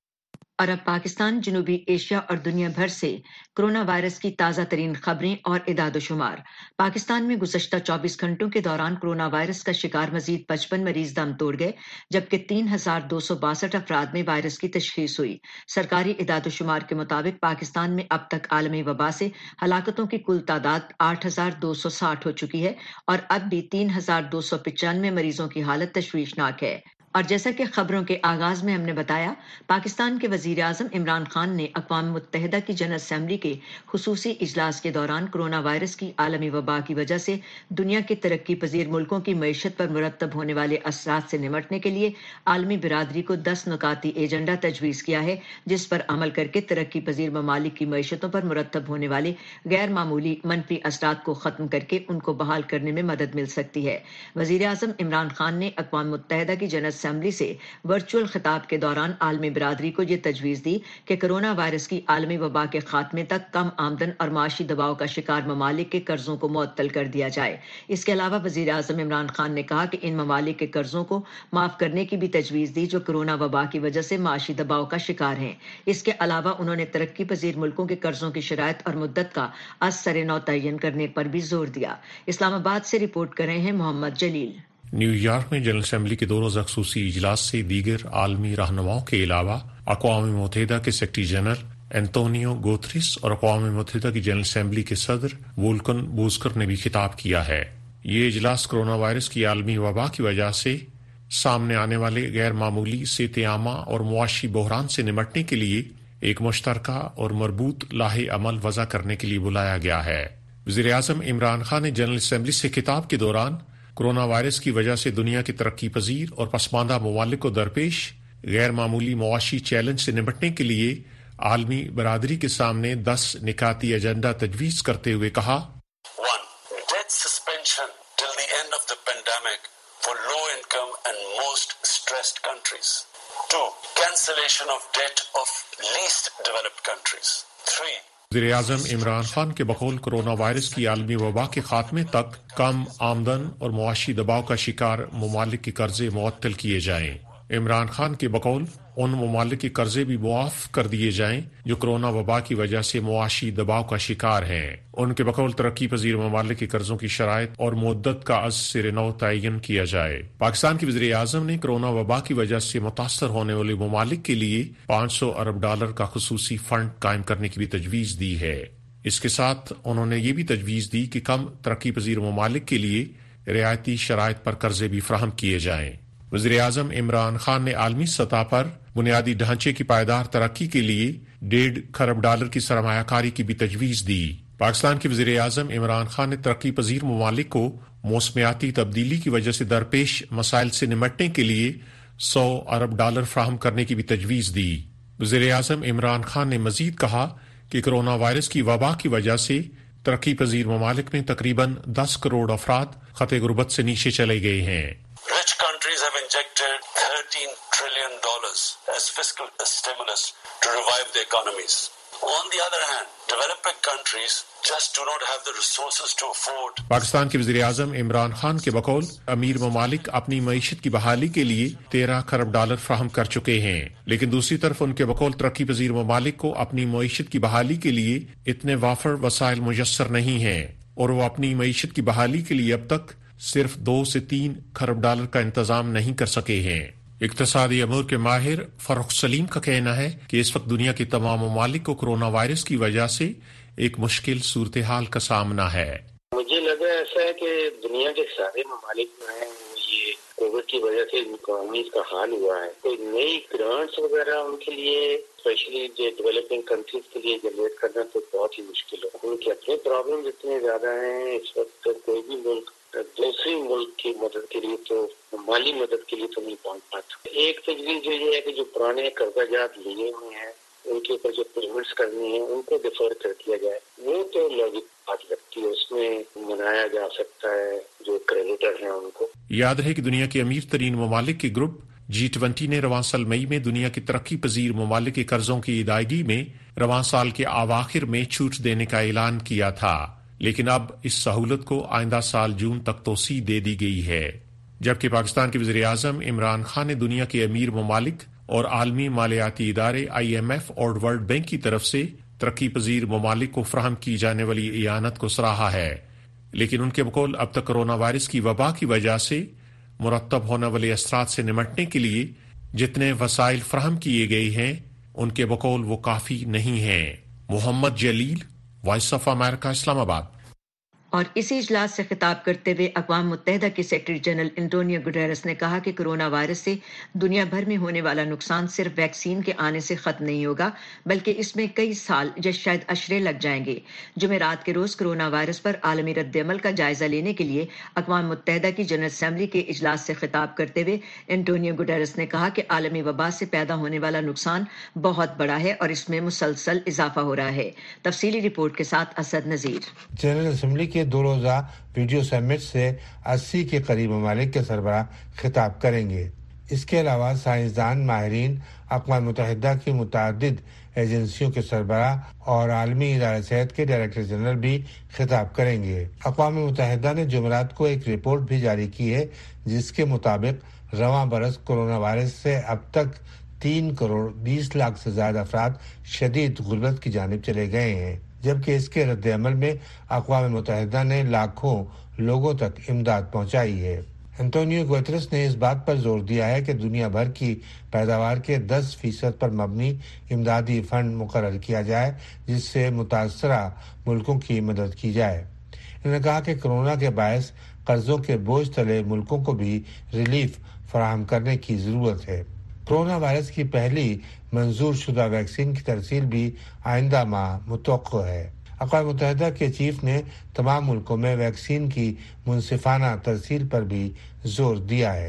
اور اب پاکستان، جنوبی ایشیا اور دنیا بھر سے کرونا وائرس کی تازہ ترین خبریں اور اعداد و شمار. پاکستان میں گزشتہ چوبیس گھنٹوں کے دوران کرونا وائرس کا شکار مزید پچپن مریض دم توڑ گئے، جبکہ تین ہزار دو سو باسٹھ افراد میں وائرس کی تشخیص ہوئی. سرکاری اعداد و شمار کے مطابق پاکستان میں اب تک عالمی وبا سے ہلاکتوں کی کل تعداد آٹھ ہزار دو سو ساٹھ ہو چکی ہے اور اب بھی تین ہزار دو سو پچانوے مریضوں کی حالت تشویشناک ہے. اور جیسا کہ خبروں کے آغاز میں ہم نے بتایا، پاکستان کے وزیر اعظم عمران خان نے اقوام متحدہ کی جنرل اسمبلی کے خصوصی اجلاس کے دوران کرونا وائرس کی عالمی وبا کی وجہ سے دنیا کے ترقی پذیر ملکوں کی معیشت پر مرتب ہونے والے اثرات سے نمٹنے کے لیے عالمی برادری کو دس نکاتی ایجنڈا تجویز کیا ہے، جس پر عمل کر کے ترقی پذیر ممالک کی معیشتوں پر مرتب ہونے والے غیر معمولی منفی اثرات کو ختم کر کے ان کو بحال کرنے میں مدد مل سکتی ہے. وزیر اعظم عمران خان نے اقوام متحدہ کی جنرل اسمبلی سے ورچوئل خطاب کے دوران عالمی برادری کو یہ تجویز دی کہ کرونا وائرس کی عالمی وبا کے خاتمے تک کم آمدن اور معاشی دباؤ کا شکار ممالک کے قرضوں کو معطل کر دیا جائے. اس کے علاوہ وزیر اعظم عمران خان نے کہا کہ ان ممالک کے قرضوں کو معاف کرنے کی بھی تجویز دی جو کرونا وبا کی وجہ سے معاشی دباؤ کا شکار ہیں. اس کے علاوہ انہوں نے ترقی پذیر ملکوں کے قرضوں کی شرائط اور مدت کا از سر نو تعین کرنے پر بھی زور دیا. اسلام آباد سے رپورٹ کر رہے ہیں محمد جلیل. نیو یارک میں جنرل اسمبلی کے دو روزہ خصوصی اجلاس سے دیگر عالمی رہنماؤں کے علاوہ اقوام متحدہ کے سیکرٹری جنرل اینٹونیو گوتریس اور اقوام متحدہ کی جنرل اسمبلی کے صدر وولکن بوزکر نے بھی خطاب کیا ہے. یہ اجلاس کرونا وائرس کی عالمی وبا کی وجہ سے سامنے آنے والے غیر معمولی صحت عامہ اور معاشی بحران سے نمٹنے کے لیے ایک مشترکہ اور مربوط لاہ عمل وضع کرنے کے لیے بلایا گیا ہے. وزیر اعظم عمران خان نے جنرل اسمبلی سے خطاب کے دوران کرونا وائرس کی وجہ سے دنیا کے ترقی پذیر اور پسماندہ ممالک کو درپیش غیر معمولی معاشی چیلنج سے نمٹنے کے لیے عالمی برادری کے سامنے دس نکاتی ایجنڈا تجویز کرتے ہوئے کہا: One, debt suspension till the end of the pandemic for low income and most stressed countries. Two, cancellation of debt of least developed countries. Three, وزیر اعظم عمران خان کے بقول کرونا وائرس کی عالمی وبا کے خاتمے تک کم آمدن اور معاشی دباؤ کا شکار ممالک کے قرضے معطل کیے جائیں۔ عمران خان کے بقول ان ممالک کے قرضے بھی معاف کر دیے جائیں جو کرونا وبا کی وجہ سے معاشی دباؤ کا شکار ہیں۔ ان کے بقول ترقی پذیر ممالک کے قرضوں کی شرائط اور مدت کا از سر نو تعین کیا جائے۔ پاکستان کے وزیر اعظم نے کرونا وبا کی وجہ سے متاثر ہونے والے ممالک کے لیے پانچ سو ارب ڈالر کا خصوصی فنڈ قائم کرنے کی بھی تجویز دی ہے۔ اس کے ساتھ انہوں نے یہ بھی تجویز دی کہ کم ترقی پذیر ممالک کے لیے رعایتی شرائط پر قرضے بھی فراہم کیے جائیں۔ وزیر اعظم عمران خان نے عالمی سطح پر بنیادی ڈھانچے کی پائیدار ترقی کے لیے ڈیڑھ کھرب ڈالر کی سرمایہ کاری کی بھی تجویز دی۔ پاکستان کے وزیر اعظم عمران خان نے ترقی پذیر ممالک کو موسمیاتی تبدیلی کی وجہ سے درپیش مسائل سے نمٹنے کے لیے سو ارب ڈالر فراہم کرنے کی بھی تجویز دی۔ وزیر اعظم عمران خان نے مزید کہا کہ کرونا وائرس کی وبا کی وجہ سے ترقی پذیر ممالک میں تقریباً دس کروڑ افراد خط غربت سے نیچے چلے گئے ہیں۔ Rich countries have injected thirteen trillion dollars as fiscal stimulus to revive their economies. On the other hand, developing countries just do not have the resources to afford. Pakistan کے وزیر اعظم عمران خان کے بقول امیر ممالک اپنی معیشت کی بحالی کے لیے تیرہ کھرب ڈالر فراہم کر چکے ہیں، لیکن دوسری طرف ان کے بقول ترقی پذیر ممالک کو اپنی معیشت کی بحالی کے لیے اتنے وافر وسائل میسر نہیں ہیں، اور وہ اپنی معیشت کی بحالی کے لیے اب تک صرف دو سے تین کھرب ڈالر کا انتظام نہیں کر سکے ہیں۔ اقتصادی امور کے ماہر فروخ سلیم کا کہنا ہے کہ اس وقت دنیا کے تمام ممالک کو کرونا وائرس کی وجہ سے ایک مشکل صورتحال کا سامنا ہے۔ مجھے لگا ایسا ہے کہ دنیا کے سارے ممالک میں یہ کووڈ کی وجہ سے اکانومیز کا حال ہوا ہے، کوئی نئی گرانٹس وغیرہ ان کے لیے اسپیشلی جو ڈیولپنگ کنٹریز کے لیے جنریٹ کرنا تو بہت ہی مشکل ہے۔ ان کے اپنے پرابلم اتنے زیادہ ہیں اس وقت، کوئی بھی ملک دوسری ملک کی مدد کے لیے تو مالی مدد کے لیے تو نہیں پہنچ پاتا۔ ایک تجویز جو یہ ہے کہ جو پرانے قرضہ جات لیے ہوئے ہیں ان کے اوپر جو پیمنٹس کرنی ہیں ان کو ڈیفر کر دیا جائے، وہ تو لاجک بات لگتی ہے، اس میں منایا جا سکتا ہے جو کریڈیٹر ہیں ان کو۔ یاد رہے کہ دنیا کے امیر ترین ممالک کے گروپ جی ٹوینٹی نے رواں سال مئی میں دنیا کے ترقی پذیر ممالک کے قرضوں کی ادائیگی میں رواں سال کے اواخر میں چھوٹ دینے کا اعلان کیا تھا، لیکن اب اس سہولت کو آئندہ سال جون تک توسیع دے دی گئی ہے، جبکہ پاکستان کے وزیر اعظم عمران خان نے دنیا کے امیر ممالک اور عالمی مالیاتی ادارے آئی ایم ایف اور ورلڈ بینک کی طرف سے ترقی پذیر ممالک کو فراہم کی جانے والی اعانت کو سراہا ہے، لیکن ان کے بقول اب تک کرونا وائرس کی وبا کی وجہ سے مرتب ہونے والے اثرات سے نمٹنے کے لیے جتنے وسائل فراہم کیے گئے ہیں ان کے بقول وہ کافی نہیں ہیں۔ محمد جلیل، وائس آف امریکہ، اسلام آباد۔ اور اسی اجلاس سے خطاب کرتے ہوئے اقوام متحدہ کے سیکرٹری جنرل انٹونیو گٹیرس نے کہا کہ کرونا وائرس سے دنیا بھر میں ہونے والا نقصان صرف ویکسین کے آنے سے ختم نہیں ہوگا، بلکہ اس میں کئی سال یا شاید اشرے لگ جائیں گے۔ جمعرات کے روز کرونا وائرس پر عالمی رد عمل کا جائزہ لینے کے لیے اقوام متحدہ کی جنرل اسمبلی کے اجلاس سے خطاب کرتے ہوئے انٹونیو گٹیرس نے کہا کہ عالمی وبا سے پیدا ہونے والا نقصان بہت بڑا ہے اور اس میں مسلسل اضافہ ہو رہا ہے۔ تفصیلی رپورٹ کے ساتھ اسد نذیر۔ جنرل اسمبلی کے دو روزہ ویڈیو سمٹ سے اسی کے قریب ممالک کے سربراہ خطاب کریں گے۔ اس کے علاوہ سائنسدان، ماہرین، اقوام متحدہ کی متعدد ایجنسیوں کے سربراہ اور عالمی ادارہ صحت کے ڈائریکٹر جنرل بھی خطاب کریں گے۔ اقوام متحدہ نے جمعرات کو ایک رپورٹ بھی جاری کی ہے جس کے مطابق رواں برس کرونا وائرس سے اب تک تین کروڑ بیس لاکھ سے زیادہ افراد شدید غربت کی جانب چلے گئے ہیں، جبکہ اس کے رد عمل میں اقوام متحدہ نے لاکھوں لوگوں تک امداد پہنچائی ہے۔ انٹونیو گوتریس نے اس بات پر زور دیا ہے کہ دنیا بھر کی پیداوار کے دس فیصد پر مبنی امدادی فنڈ مقرر کیا جائے جس سے متاثرہ ملکوں کی مدد کی جائے۔ انہوں نے کہا کہ کرونا کے باعث قرضوں کے بوجھ تلے ملکوں کو بھی ریلیف فراہم کرنے کی ضرورت ہے۔ کرونا وائرس کی پہلی منظور شدہ ویکسین کی ترسیل بھی آئندہ ماہ متوقع ہے۔ اقوام متحدہ کے چیف نے تمام ملکوں میں ویکسین کی منصفانہ ترسیل پر بھی زور دیا ہے۔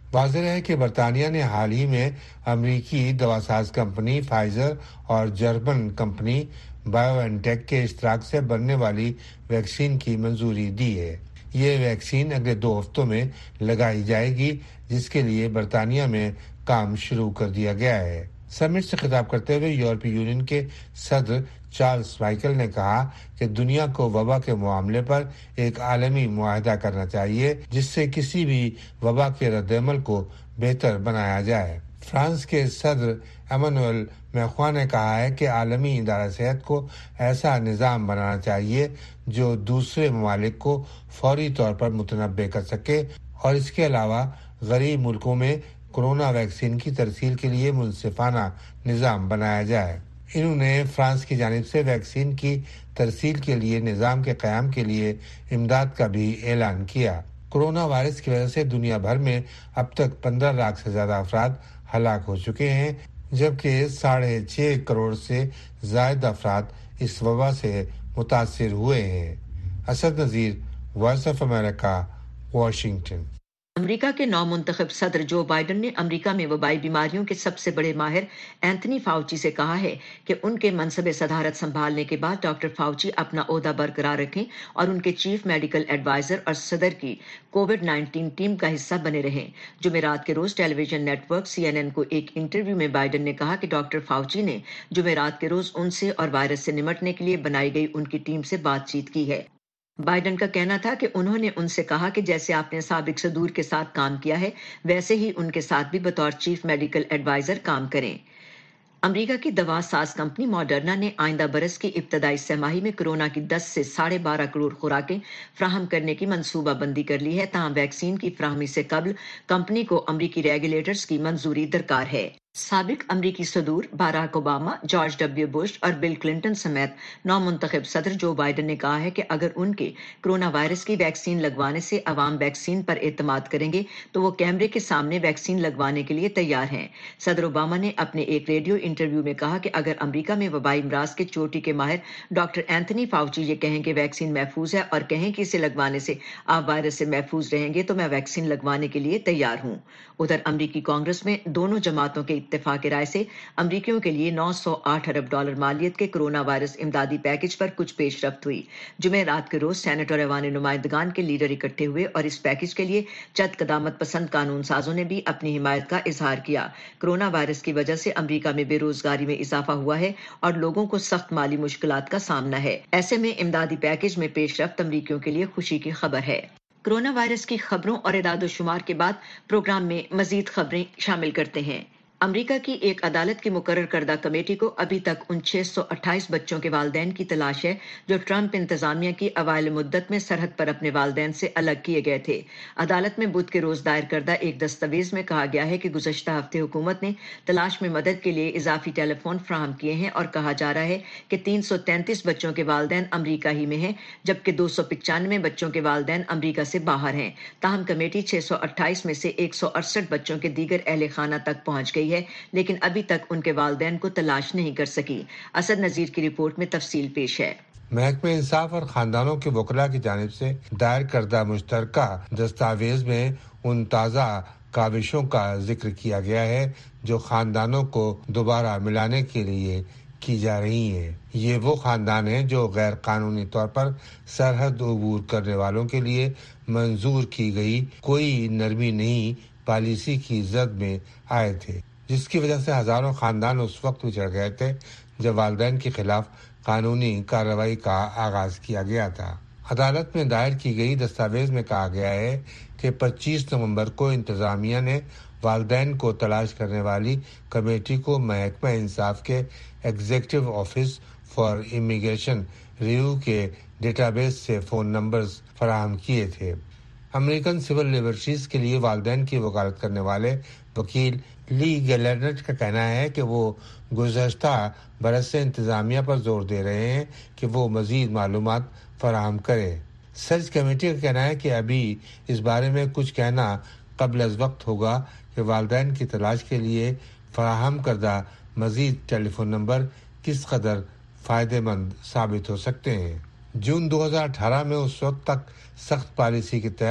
واضح ہے کہ برطانیہ نے حال ہی میں امریکی دواساز کمپنی فائزر اور German company BioNTech کے اشتراک سے بننے والی ویکسین کی منظوری دی ہے۔ یہ ویکسین اگلے دو ہفتوں میں لگائی جائے گی، جس کے لیے برطانیہ میں کام شروع کر دیا گیا ہے۔ سمٹ سے خطاب کرتے ہوئے یورپی یونین کے صدر چارلس مائیکل نے کہا کہ دنیا کو وبا کے معاملے پر ایک عالمی معاہدہ کرنا چاہیے، جس سے کسی بھی وبا کے رد عمل کو بہتر بنایا جائے۔ فرانس کے صدر ایمانوئل میخواں نے کہا ہے کہ عالمی ادارہ صحت کو ایسا نظام بنانا چاہیے جو دوسرے ممالک کو فوری طور پر متنبع کر سکے، اور اس کے علاوہ غریب ملکوں میں کورونا ویکسین کی ترسیل کے لیے منصفانہ نظام بنایا جائے۔ انہوں نے فرانس کی جانب سے ویکسین کی ترسیل کے لیے نظام کے قیام کے لیے امداد کا بھی اعلان کیا۔ کورونا وائرس کی وجہ سے دنیا بھر میں اب تک پندرہ لاکھ سے زیادہ افراد ہلاک ہو چکے ہیں، جبکہ ساڑھے چھ کروڑ سے زائد افراد اس وبا سے متاثر ہوئے ہیں۔ Asad Nazir, voice of America, Washington. امریکہ کے نو منتخب صدر جو بائیڈن نے امریکہ میں وبائی بیماریوں کے سب سے بڑے ماہر اینتھنی فاؤچی سے کہا ہے کہ ان کے منصب صدارت سنبھالنے کے بعد ڈاکٹر فاؤچی اپنا عہدہ برقرار رکھیں اور ان کے چیف میڈیکل ایڈوائزر اور صدر کی کووڈ نائنٹین ٹیم کا حصہ بنے رہیں۔ جمعرات کے روز television network C N N کو ایک انٹرویو میں بائیڈن نے کہا کہ ڈاکٹر فاؤچی نے جمعرات کے روز ان سے اور وائرس سے نمٹنے کے لیے بنائی گئی ان کی ٹیم سے بات چیت کی ہے۔ بائیڈن کا کہنا تھا کہ انہوں نے ان سے کہا کہ جیسے آپ نے سابق صدور کے ساتھ کام کیا ہے، ویسے ہی ان کے ساتھ بھی بطور چیف میڈیکل ایڈوائزر کام کریں۔ امریکہ کی دوا ساز کمپنی ماڈرنا نے آئندہ برس کی ابتدائی سہ ماہی میں کورونا کی دس سے ساڑھے بارہ کروڑ خوراکیں فراہم کرنے کی منصوبہ بندی کر لی ہے، تاہم ویکسین کی فراہمی سے قبل کمپنی کو امریکی ریگولیٹرز کی منظوری درکار ہے۔ سابق امریکی صدور Barack Obama, George W Bush اور بل کلنٹن سمیت نو منتخب صدر جو بائیڈن نے کہا ہے کہ اگر ان کے کرونا وائرس کی ویکسین لگوانے سے عوام ویکسین پر اعتماد کریں گے تو وہ کیمرے کے سامنے ویکسین لگوانے کے لیے تیار ہیں۔ صدر اوباما نے اپنے ایک ریڈیو انٹرویو میں کہا کہ اگر امریکہ میں وبائی امراض کے چوٹی کے ماہر ڈاکٹر اینتھنی فاؤچی یہ کہیں کہ ویکسین محفوظ ہے اور کہیں کہ اسے لگوانے سے آپ وائرس سے محفوظ رہیں گے تو میں ویکسین لگوانے کے لیے تیار ہوں۔ ادھر امریکی کانگریس میں دونوں جماعتوں کے اتفاق رائے سے امریکیوں کے لیے نو سو آٹھ ارب ڈالر مالیت کے کورونا وائرس امدادی پیکج پر کچھ پیش رفت ہوئی۔ جمعرات کے روز سینٹ اور ایوان نمائندگان کے لیڈر اکٹھے ہوئے اور اس پیکج کے لیے چند قدامت پسند قانون سازوں نے بھی اپنی حمایت کا اظہار کیا۔ کورونا وائرس کی وجہ سے امریکہ میں بے روزگاری میں اضافہ ہوا ہے اور لوگوں کو سخت مالی مشکلات کا سامنا ہے۔ ایسے میں امدادی پیکج میں پیش رفت امریکیوں کے لیے خوشی کی خبر ہے۔ کورونا وائرس کی خبروں اور اعداد و شمار کے بعد پروگرام میں مزید خبریں شامل کرتے ہیں۔ امریکہ کی ایک عدالت کی مقرر کردہ کمیٹی کو ابھی تک ان چھ سو اٹھائیس بچوں کے والدین کی تلاش ہے جو ٹرمپ انتظامیہ کی اوائل مدت میں سرحد پر اپنے والدین سے الگ کیے گئے تھے۔ عدالت میں بدھ کے روز دائر کردہ ایک دستاویز میں کہا گیا ہے کہ گزشتہ ہفتے حکومت نے تلاش میں مدد کے لیے اضافی ٹیلی فون فراہم کیے ہیں اور کہا جا رہا ہے کہ تین سو تینتیس بچوں کے والدین امریکہ ہی میں ہیں جبکہ دو سو پچانوے بچوں کے والدین امریکہ سے باہر ہیں۔ تاہم کمیٹی چھ سو اٹھائیس میں سے ایک سو اڑسٹھ بچوں کے دیگر اہل خانہ تک پہنچ گئی ہے لیکن ابھی تک ان کے والدین کو تلاش نہیں کر سکی۔ اسد نذیر کی رپورٹ میں تفصیل پیش ہے۔ محکمہ انصاف اور خاندانوں کے وکلاء کی جانب سے دائر کردہ مشترکہ دستاویز میں ان تازہ کاوشوں کا ذکر کیا گیا ہے جو خاندانوں کو دوبارہ ملانے کے لیے کی جا رہی ہیں۔ یہ وہ خاندان ہیں جو غیر قانونی طور پر سرحد عبور کرنے والوں کے لیے منظور کی گئی کوئی نرمی نہیں پالیسی کی زد میں آئے تھے، جس کی وجہ سے ہزاروں خاندان اس وقت بچھڑ گئے تھے جب والدین کے خلاف قانونی کارروائی کا آغاز کیا گیا تھا۔ عدالت میں دائر کی گئی دستاویز میں کہا گیا ہے کہ پچیس نومبر کو انتظامیہ نے والدین کو تلاش کرنے والی کمیٹی کو محکمہ انصاف کے executive office for immigration review کے ڈیٹا بیس سے فون نمبرز فراہم کیے تھے۔ امریکن سول لیبرٹیز کے لیے والدین کی وکالت کرنے والے وکیل لی گیلرنٹ کا کہنا ہے کہ وہ گزشتہ برس سے انتظامیہ پر زور دے رہے ہیں کہ وہ مزید معلومات فراہم کرے۔ سرچ کمیٹی کا کہنا ہے کہ ابھی اس بارے میں کچھ کہنا قبل از وقت ہوگا کہ والدین کی تلاش کے لیے فراہم کردہ مزید ٹیلی فون نمبر کس قدر فائدہ مند ثابت ہو سکتے ہیں۔ جون دو ہزار اٹھارہ میں اس وقت تک سخت پالیسی کے تحت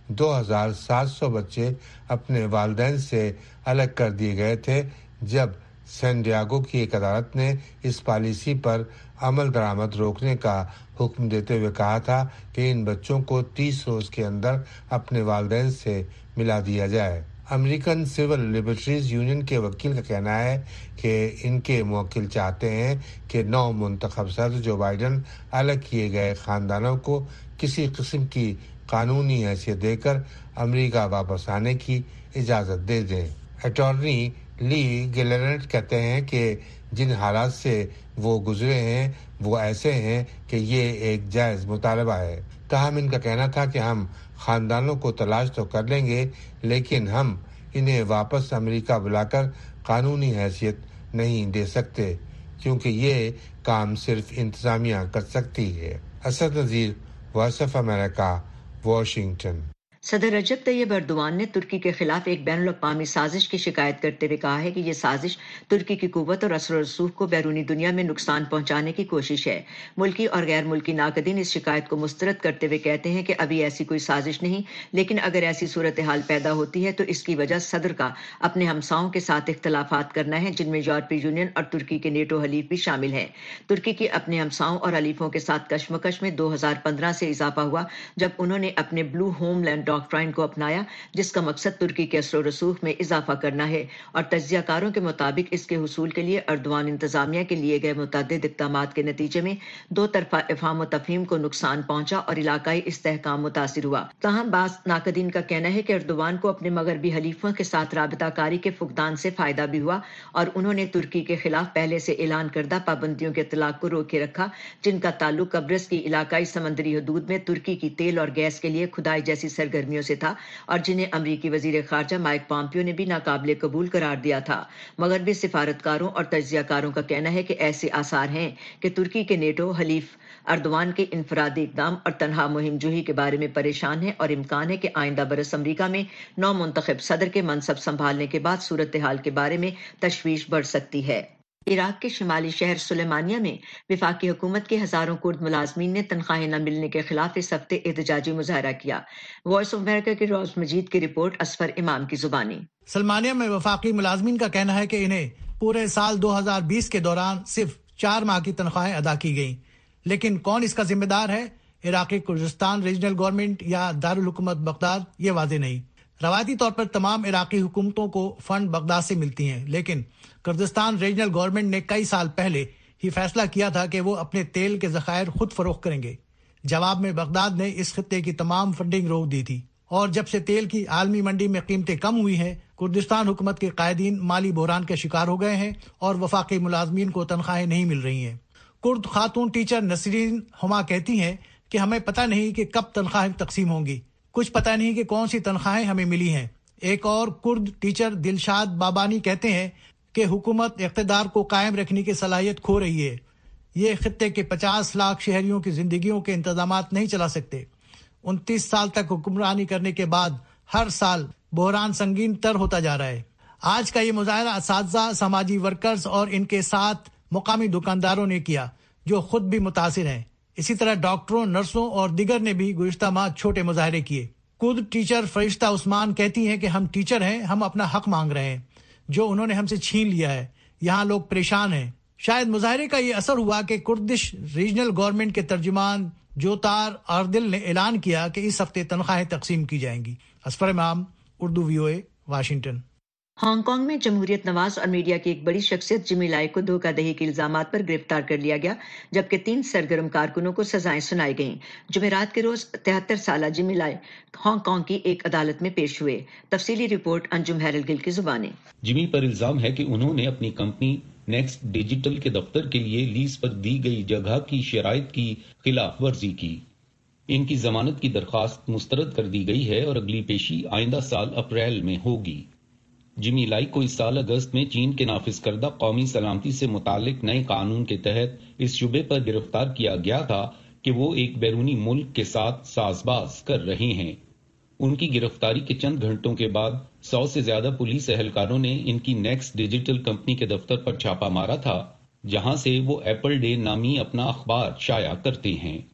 दो हज़ार सात सौ बच्चे अपने वालिदैन से अलग कर दिए गए थे जब सैन डिएगो की एक अदालत ने इस पॉलिसी पर अमल दरामद रोकने का हुक्म देते हुए कहा था कि इन बच्चों को तीस रोज के अंदर अपने वालिदैन से मिला दिया जाए। अमेरिकन सिविल लिबर्टीज यूनियन के वकील का कहना है कि इनके मुवक्किल चाहते हैं कि नौ मुंतखब सदर जो बाइडन अलग किए गए खानदानों को किसी किस्म की कानूनी हैसियत देकर अमेरिका वापस आने की इजाज़त दे दें। अटॉर्नी ली गिलरेट कहते हैं कि जिन हालात से वो गुजरे हैं वो ऐसे हैं कि ये एक जायज़ मुतालबा है। ताहम इनका कहना था कि हम खानदानों को तलाश तो कर लेंगे लेकिन हम इन्हें वापस अमेरिका बुलाकर कानूनी हैसियत नहीं दे सकते क्योंकि ये काम सिर्फ इंतजामिया कर सकती है। Asad Nazir, voice of America, Washington. सदर रजब तैयब अर्दोआन ने तुर्की के खिलाफ एक बैनुल अक़वामी साजिश की शिकायत करते हुए कहा है कि यह साजिश तुर्की की कुव्वत और असर रसूख को बैरूनी दुनिया में नुकसान पहुंचाने की कोशिश है। मुल्की और गैर मुल्की नाक़दीन इस शिकायत को मुस्तरद करते हुए कहते हैं कि अभी ऐसी कोई साजिश नहीं, लेकिन अगर ऐसी सूरत हाल पैदा होती है तो इसकी वजह सदर का अपने हमसाओं के साथ इख्तलाफात करना है, जिनमें यूरोपीय यूनियन और तुर्की के नेटो हलीफ भी शामिल हैं। तुर्की की अपने हमसाओं और हलीफों के साथ कशमकश में दो हजार पंद्रह से इजाफा हुआ जब उन्होंने अपने ब्लू होमलैंड डॉक्ट्राइन को अपनाया, जिसका मकसद तुर्की के असर रसूख में इजाफा करना है और तज्जियाकारों के मुताबिक इसके हुसूल के लिए अर्दवान इंतजामिया के लिए गए मुतअद्दिद इक़दामात के नतीजे में दो तरफा इफ़हाम व तफ़हीम को नुकसान पहुंचा और इलाकाई इस्तेहकाम मुतासिर हुआ। ताहम बाज़ नाक़दीन का कहना है कि अर्दवान को अपने मगरबी हलीफों के साथ राबताकारी के फुकदान से फायदा भी हुआ और उन्होंने तुर्की के खिलाफ पहले से ऐलान करदा पाबंदियों के इतलाक़ को रोके रखा, जिनका ताल्लुक कब्रस की इलाकाई समंदरी हदूद में तुर्की की तेल और गैस के लिए खुदाई जैसी सरगर्मियों से था और जिन्हें अमरीकी वजीर खारजा माइक पॉम्पियो ने भी नाकाबिले कबूल करार दिया था। मगरबी सिफारतकारों और तज्जियाकारों का कहना है कि ऐसे आसार हैं कि तुर्की के नेटो हलीफ अर्दवान के इनफरादी इकदाम और तनहा मुहिम जुही के बारे में परेशान है और इम्कान है कि आइंदा बरस अमरीका में नौ मुंतखब सदर के मनसब संभालने के बाद सूरत हाल के बारे में तशवीश बढ़ सकती है। इराक के शिमाली शहर सुलेमानिया में विफाकी हुकूमत के हजारों कुर्द मुलाजमीन ने तनख्वाहें न मिलने के खिलाफ इस हफ्ते एहतजाजी मुजाहरा किया। वॉइस ऑफ अमेरिका की रोज मजीद की रिपोर्ट असफर इमाम की जुबानी। सलमानिया में वफाकी मुलाजमीन का कहना है कि इन्हें पूरे साल दो हजार बीस के दौरान सिर्फ चार माह की तनख्वाहें अदा की गईं, लेकिन कौन इसका जिम्मेदार है, इराकी कुर्दिस्तान रीजनल गवर्नमेंट या दारुल हुकूमत बगदाद, ये वाज़ेह नहीं। रवायती तौर पर तमाम इराकी हुकूमतों को फंड बगदाद से मिलती हैं, लेकिन कुर्दिस्तान रीजनल गवर्नमेंट ने कई साल पहले ही फैसला किया था कि वो अपने तेल के ज़खायर खुद फरोख्त करेंगे। जवाब में बगदाद ने इस खित्ते की तमाम फंडिंग रोक दी थी और जब से तेल की आलमी मंडी में कीमतें कम हुई हैं, कुर्दिस्तान हुकूमत के कायदीन माली बहरान के शिकार हो गए हैं और वफाकी मुलाजमीन को तनख्वाहें नहीं मिल रही हैं। कुर्द खातून टीचर नसरीन हुमा कहती हैं कि हमें पता नहीं कि कब तनख्वाहें तकसीम होंगी, कुछ पता नहीं कि कौन सी तनख्वाहें हमें मिली हैं। एक और कुर्द टीचर दिलशाद बाबानी कहते हैं कि हुकूमत इक़्तिदार को कायम रखने की सलाहियत खो रही है। ये खित्ते के पचास लाख शहरियों की जिंदगियों के इंतजामात नहीं चला सकते। उनतीस साल तक हुक्मरानी करने के बाद हर साल बहरान संगीन तर होता जा रहा है। आज का ये मुजाहरा असातिज़ा, समाजी वर्कर्स और इनके साथ मुकामी दुकानदारों ने किया जो खुद भी मुतासिर हैं। इसी तरह डॉक्टरों, नर्सों और दिगर ने भी गुज़िश्ता माह छोटे मुजाहरे किए। कुर्द टीचर फरिश्ता उस्मान कहती हैं कि हम टीचर हैं, हम अपना हक मांग रहे हैं जो उन्होंने हमसे छीन लिया है। यहाँ लोग परेशान हैं। शायद मुजाहरे का ये असर हुआ कि कुर्दिश रीजनल गवर्नमेंट के तर्जुमान जोतार आरदिल ने ऐलान किया कि इस हफ्ते तनख्वाहें तकसीम की जाएंगी। असफर इमाम, उर्दू वीओए, वाशिंगटन। हांगकांग में जमहूरियत नवाज और मीडिया की एक बड़ी शख्सियत जिमी लाई को धोखाधड़ी के इल्जामात पर गिरफ्तार कर लिया गया, जबकि तीन सरगर्म कारकुनों को सजाएं सुनाई गईं। जुमेरात के रोज तिहत्तर साल जिमी लाई हांगकांग की एक अदालत में पेश हुए। तफसीली रिपोर्ट अंजुम हैरल गिल की जुबानी। जिमी पर इल्जाम है कि उन्होंने अपनी कंपनी नेक्स्ट डिजिटल के दफ्तर के लिए लीज पर दी गई जगह की शराइत की खिलाफ वर्जी की। इनकी जमानत की दरखास्त मुस्तरद कर दी गई है और अगली पेशी आइंदा साल अप्रैल में होगी। जिमी लाई को इस साल अगस्त में चीन के नाफिज करदा कौमी सलामती से मुतालिक नए कानून के तहत इस शुबे पर गिरफ्तार किया गया था कि वो एक बैरूनी मुल्क के साथ साजबाज कर रहे हैं। उनकी गिरफ्तारी के चंद घंटों के बाद सौ से ज्यादा पुलिस एहलकारों ने इनकी नेक्स्ट डिजिटल कंपनी के दफ्तर पर छापा मारा था, जहां से वो एप्पल डे नामी अपना अखबार शाया करते हैं।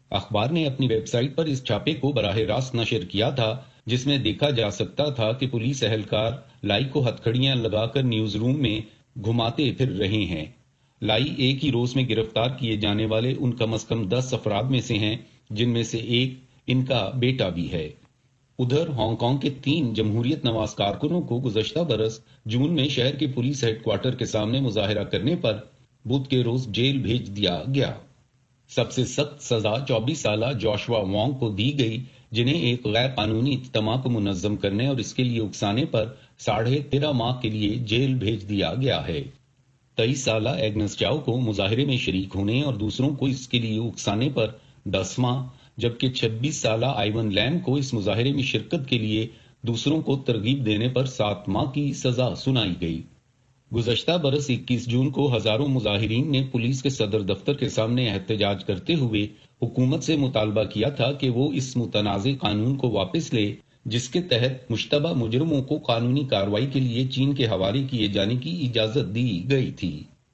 اخبار نے اپنی ویب سائٹ پر اس چھاپے کو براہ راست نشر کیا تھا، جس میں دیکھا جا سکتا تھا کہ پولیس اہلکار لائی کو ہتھکڑیاں لگا کر نیوز روم میں گھماتے پھر رہے ہیں۔ لائی ایک ہی روز میں گرفتار کیے جانے والے ان کم از کم دس افراد میں سے ہیں، جن میں سے ایک ان کا بیٹا بھی ہے۔ ادھر ہانگ کانگ کے تین جمہوریت نواز کارکنوں کو گزشتہ برس جون میں شہر کے پولیس ہیڈ کوارٹر کے سامنے مظاہرہ کرنے پر بدھ کے روز جیل بھیج دیا گیا۔ سب سے سخت سزا چوبیس سالہ جوشوا وانگ کو دی گئی، جنہیں ایک غیر قانونی اجتماع کو منظم کرنے اور اس کے لیے اکسانے پر ساڑھے تیرہ ماہ کے لیے جیل بھیج دیا گیا ہے۔ تیئیس سالہ ایگنس چاؤ کو مظاہرے میں شریک ہونے اور دوسروں کو اس کے لیے اکسانے پر دس ماہ، جبکہ چھبیس سالہ آئیون لیم کو اس مظاہرے میں شرکت کے لیے دوسروں کو ترغیب دینے پر سات ماہ کی سزا سنائی گئی۔ گزشتہ برس اکیس جون کو ہزاروں مظاہرین نے پولیس کے صدر دفتر کے سامنے احتجاج کرتے ہوئے حکومت سے مطالبہ کیا تھا کہ وہ اس متنازع قانون کو واپس لے، جس کے تحت مشتبہ مجرموں کو قانونی کارروائی کے لیے چین کے حوالے کیے جانے کی اجازت دی گئی تھی۔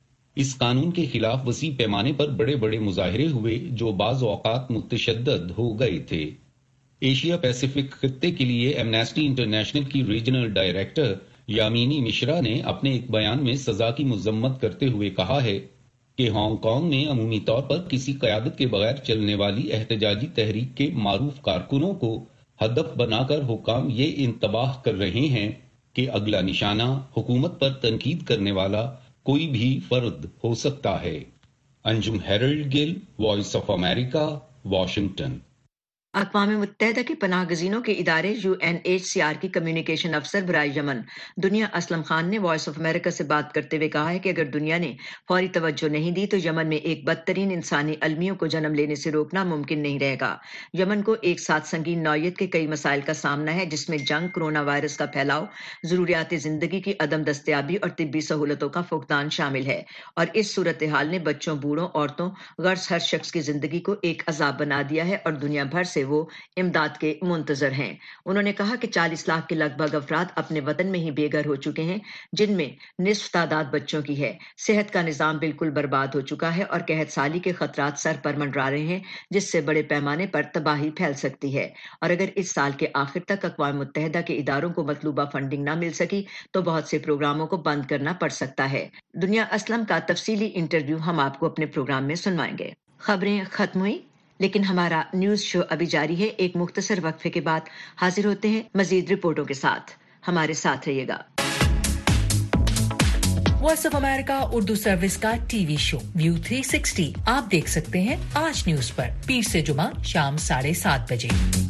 اس قانون کے خلاف وسیع پیمانے پر بڑے بڑے مظاہرے ہوئے، جو بعض اوقات متشدد ہو گئے تھے۔ ایشیا پیسیفک خطے کے لیے ایمنیسٹی انٹرنیشنل کی ریجنل ڈائریکٹر یامینی مشرا نے اپنے ایک بیان میں سزا کی مذمت کرتے ہوئے کہا ہے کہ ہانگ کانگ میں عمومی طور پر کسی قیادت کے بغیر چلنے والی احتجاجی تحریک کے معروف کارکنوں کو ہدف بنا کر حکام یہ انتباہ کر رہے ہیں کہ اگلا نشانہ حکومت پر تنقید کرنے والا کوئی بھی فرد ہو سکتا ہے۔ Anjum Harold Gill, voice of America, Washington. اقوام متحدہ کے پناہ گزینوں کے ادارے U N H C R کی کمیونیکیشن افسر برائے یمن دنیا اسلم خان نے وائس آف امریکہ سے بات کرتے ہوئے کہا ہے کہ اگر دنیا نے فوری توجہ نہیں دی تو یمن میں ایک بدترین انسانی المیوں کو جنم لینے سے روکنا ممکن نہیں رہے گا۔ یمن کو ایک ساتھ سنگین نوعیت کے کئی مسائل کا سامنا ہے، جس میں جنگ، کرونا وائرس کا پھیلاؤ، ضروریات زندگی کی عدم دستیابی اور طبی سہولتوں کا فقدان شامل ہے، اور اس صورتحال نے بچوں، بوڑھوں، عورتوں، غرض ہر شخص کی زندگی کو ایک عذاب بنا دیا ہے اور دنیا بھر سے وہ امداد کے منتظر ہیں۔ انہوں نے کہا کہ چالیس لاکھ کے لگ بھگ افراد اپنے وطن میں ہی بے گھر ہو چکے ہیں، جن میں نصف تعداد بچوں کی ہے۔ صحت کا نظام بالکل برباد ہو چکا ہے اور قحط سالی کے خطرات سر پر منڈرا رہے ہیں، جس سے بڑے پیمانے پر تباہی پھیل سکتی ہے، اور اگر اس سال کے آخر تک اقوام متحدہ کے اداروں کو مطلوبہ فنڈنگ نہ مل سکی تو بہت سے پروگراموں کو بند کرنا پڑ سکتا ہے۔ دنیا اسلم کا تفصیلی انٹرویو ہم آپ کو اپنے پروگرام میں سنوائیں گے۔ خبریں ختم ہوئی، لیکن ہمارا نیوز شو ابھی جاری ہے۔ ایک مختصر وقفے کے بعد حاضر ہوتے ہیں مزید رپورٹوں کے ساتھ، ہمارے ساتھ رہیے گا۔ Voice of America Urdu service کا T V show view three sixty آپ دیکھ سکتے ہیں آج نیوز پر، پیر سے جمعہ شام ساڑھے سات بجے۔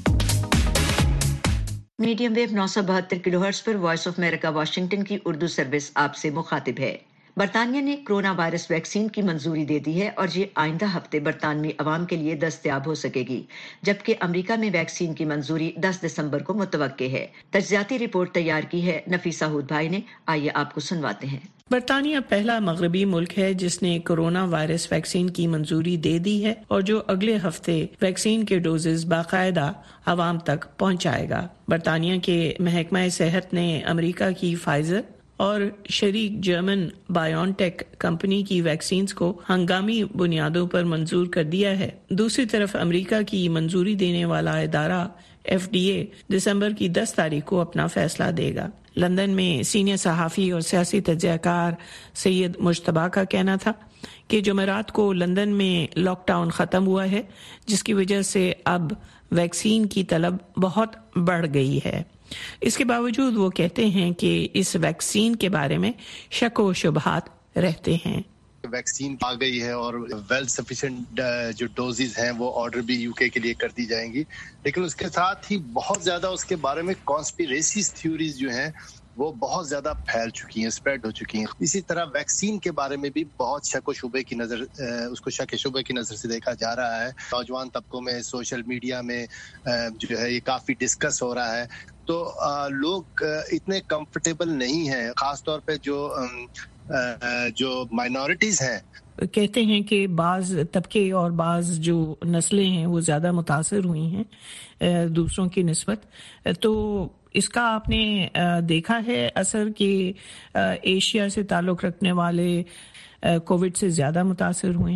میڈیم ویو نو سو بہتر کلو ہرٹز پر وائس آف امریکہ واشنگٹن کی اردو سروس آپ سے مخاطب ہے۔ برطانیہ نے کرونا وائرس ویکسین کی منظوری دے دی ہے اور یہ آئندہ ہفتے برطانوی عوام کے لیے دستیاب ہو سکے گی، جبکہ امریکہ میں ویکسین کی منظوری دس دسمبر کو متوقع ہے۔ تجزیاتی رپورٹ تیار کی ہے نفیسہ ہود بھائی نے، آئیے آپ کو سنواتے ہیں۔ برطانیہ پہلا مغربی ملک ہے جس نے کورونا وائرس ویکسین کی منظوری دے دی ہے اور جو اگلے ہفتے ویکسین کے ڈوزز باقاعدہ عوام تک پہنچائے گا۔ برطانیہ کے محکمہ صحت نے امریکہ کی فائزر اور شریک جرمن بایون ٹیک کمپنی کی ویکسینز کو ہنگامی بنیادوں پر منظور کر دیا ہے۔ دوسری طرف امریکہ کی منظوری دینے والا ادارہ ایف ڈی اے دسمبر کی دس تاریخ کو اپنا فیصلہ دے گا۔ لندن میں سینئر صحافی اور سیاسی تجزیہ کار سید مجتبیٰ کا کہنا تھا کہ جمعرات کو لندن میں لاک ڈاؤن ختم ہوا ہے، جس کی وجہ سے اب ویکسین کی طلب بہت بڑھ گئی ہے۔ اس کے باوجود وہ کہتے ہیں کہ اس ویکسین کے بارے میں شک و شبہات رہتے ہیں۔ ویکسین آ گئی ہے اور ویل سفیشینٹ جو ڈوزز ہیں وہ آرڈر بھی یو کے کے لیے کر دی جائیں گی، لیکن اس کے ساتھ ہی بہت زیادہ اس کے بارے میں کانسپیریسیز تھیوریز جو ہیں وہ بہت زیادہ پھیل چکی ہیں، اسپریڈ ہو چکی ہیں۔ اسی طرح ویکسین کے بارے میں بھی بہت شک و شبے کی نظر اس کو شک و شبے کی نظر سے دیکھا جا رہا ہے۔ نوجوان طبقوں میں، سوشل میڈیا میں جو ہے یہ کافی ڈسکس ہو رہا ہے، تو لوگ اتنے کمفرٹیبل نہیں ہیں، خاص طور پہ جو جو مائنورٹیز ہیں۔ کہتے ہیں کہ بعض طبقے اور بعض جو نسلیں ہیں وہ زیادہ متاثر ہوئی ہیں دوسروں کی نسبت، تو اس کا آپ نے دیکھا ہے اثر کہ ایشیا سے تعلق رکھنے والے کووڈ سے زیادہ متاثر ہوئے ہیں؟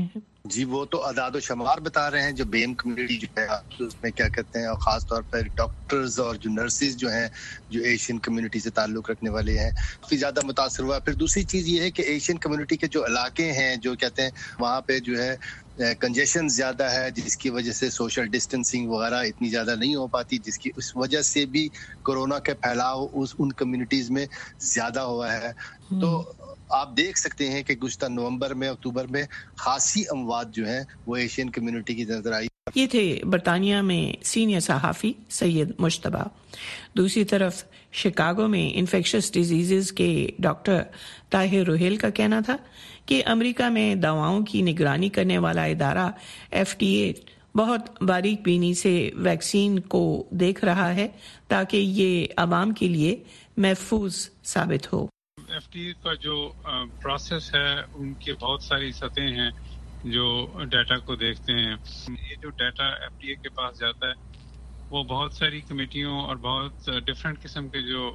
جی وہ تو اعداد و شمار بتا رہے ہیں جو بیم کمیونٹی جو ہے اس میں کیا کہتے ہیں، اور خاص طور پر ڈاکٹرز اور جو نرسز جو ہیں جو ایشین کمیونٹی سے تعلق رکھنے والے ہیں کافی زیادہ متاثر ہوا. پھر دوسری چیز یہ ہے کہ ایشین کمیونٹی کے جو علاقے ہیں جو کہتے ہیں وہاں پہ جو ہے کنجیشن زیادہ ہے، جس کی وجہ سے سوشل ڈسٹینسنگ وغیرہ اتنی زیادہ نہیں ہو پاتی، جس کی اس وجہ سے بھی کورونا کے پھیلاؤ اس ان کمیونٹیز میں زیادہ ہوا ہے. تو آپ دیکھ سکتے ہیں کہ گزشتہ نومبر میں اکتوبر میں خاصی اموات جو ہیں وہ ایشین کمیونٹی کی نظر آئی. یہ تھے برطانیہ میں سینئر صحافی سید مجتبیٰ. دوسری طرف شکاگو میں انفیکشس ڈیزیزز کے ڈاکٹر طاہر روہیل کا کہنا تھا کہ امریکہ میں دواؤں کی نگرانی کرنے والا ادارہ ایف ڈی اے بہت باریک بینی سے ویکسین کو دیکھ رہا ہے تاکہ یہ عوام کے لیے محفوظ ثابت ہو. ایف ڈی اے کا جو پروسیس ہے ان کی بہت ساری سطحیں ہیں جو ڈیٹا کو دیکھتے ہیں. یہ جو ڈیٹا ایف ڈی اے کے پاس جاتا ہے وہ بہت ساری کمیٹیوں اور بہت ڈفرینٹ قسم کے جو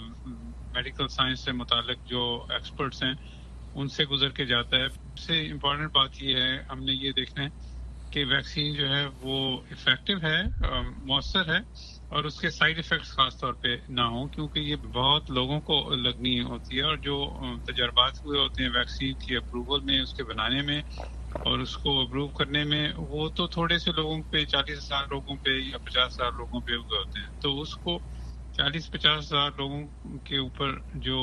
میڈیکل سائنس سے متعلق جو ایکسپرٹس ہیں ان سے گزر کے جاتا ہے. سب سے امپورٹنٹ بات یہ ہے ہم نے یہ دیکھنا ہے کہ ویکسین جو ہے وہ افیکٹو ہے، مؤثر ہے اور اس کے سائیڈ ایفیکٹس خاص طور پہ نہ ہوں، کیونکہ یہ بہت لوگوں کو لگنی ہوتی ہے اور جو تجربات ہوئے ہوتے ہیں ویکسین کی اپروول میں، اس کے بنانے میں اور اس کو اپروو کرنے میں، وہ تو تھوڑے سے لوگوں پہ، چالیس ہزار لوگوں پہ یا پچاس ہزار لوگوں پہ ہوئے ہوتے ہیں. تو اس کو چالیس پچاس ہزار لوگوں کے اوپر جو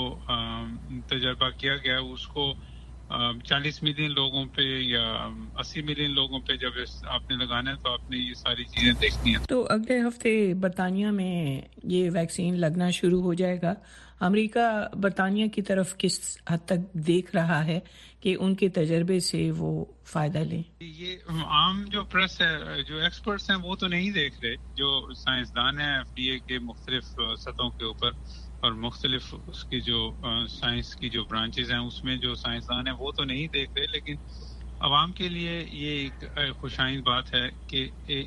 تجربہ کیا گیا اس کو چالیس ملین لوگوں پہ یا اسی ملین لوگوں پہ جب آپ نے لگانا ہے تو آپ نے یہ ساری چیزیں دیکھنی ہیں. تو اگلے ہفتے برطانیہ میں یہ ویکسین لگنا شروع ہو جائے گا. امریکہ برطانیہ کی طرف کس حد تک دیکھ رہا ہے کہ ان کے تجربے سے وہ فائدہ لیں؟ یہ عام جو پریس ہے، جو ایکسپرٹس ہیں وہ تو نہیں دیکھ رہے. جو سائنسدان ہیں ایف ڈی اے کے مختلف سطحوں کے اوپر اور مختلف اس کی جو سائنس کی جو برانچز ہیں اس میں جو سائنسدان ہیں وہ تو نہیں دیکھ رہے، لیکن عوام کے لیے یہ ایک خوشائند بات ہے کہ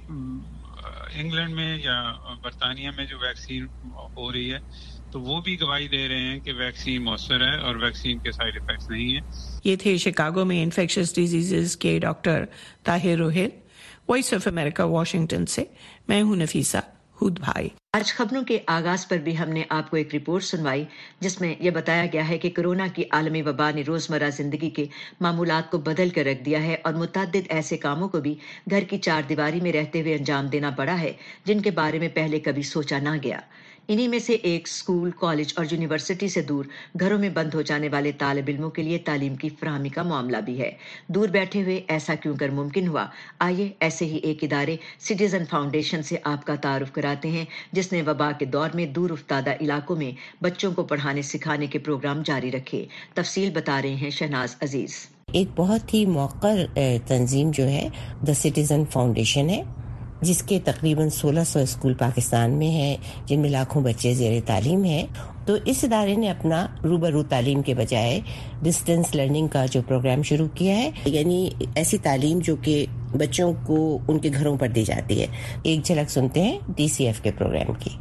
انگلینڈ میں یا برطانیہ میں جو ویکسین ہو رہی ہے تو وہ بھی گواہی دے رہے ہیں کہ ویکسین مؤثر ہے اور ویکسین کے سائیڈ ایفیکٹس نہیں ہیں. یہ تھے شکاگو میں انفیکشس ڈیزیزز کے doctor Tahir Rohail. Voice of America Washington سے میں ہوں نفیسہ ہود بھائی. آج خبروں کے آغاز پر بھی ہم نے آپ کو ایک رپورٹ سنوائی جس میں یہ بتایا گیا ہے کہ کورونا کی عالمی وبا نے روزمرہ زندگی کے معمولات کو بدل کر رکھ دیا ہے اور متعدد ایسے کاموں کو بھی گھر کی چار دیواری میں رہتے ہوئے انجام دینا پڑا ہے جن کے بارے میں پہلے کبھی سوچا نہ گیا. انہی میں سے ایک اسکول، کالج اور یونیورسٹی سے دور گھروں میں بند ہو جانے والے طالب علموں کے لیے تعلیم کی فراہمی کا معاملہ بھی ہے. دور بیٹھے ہوئے ایسا کیوں کر ممکن ہوا؟ آئیے ایسے ہی ایک ادارے سٹیزن فاؤنڈیشن سے آپ کا تعارف کراتے ہیں جس نے وبا کے دور میں دور افتادہ علاقوں میں بچوں کو پڑھانے سکھانے کے پروگرام جاری رکھے. تفصیل بتا رہے ہیں شہناز عزیز. ایک بہت ہی موقر تنظیم جو ہے دا سٹیزن فاؤنڈیشن ہے، جس کے تقریباً سولہ سو اسکول پاکستان میں ہیں جن میں لاکھوں بچے زیر تعلیم ہیں. تو اس ادارے نے اپنا روبرو تعلیم کے بجائے ڈسٹینس لرننگ کا جو پروگرام شروع کیا ہے، یعنی ایسی تعلیم جو کہ بچوں کو ان کے گھروں پر دی جاتی ہے. ایک جھلک سنتے ہیں ڈی سی ایف کے پروگرام کی.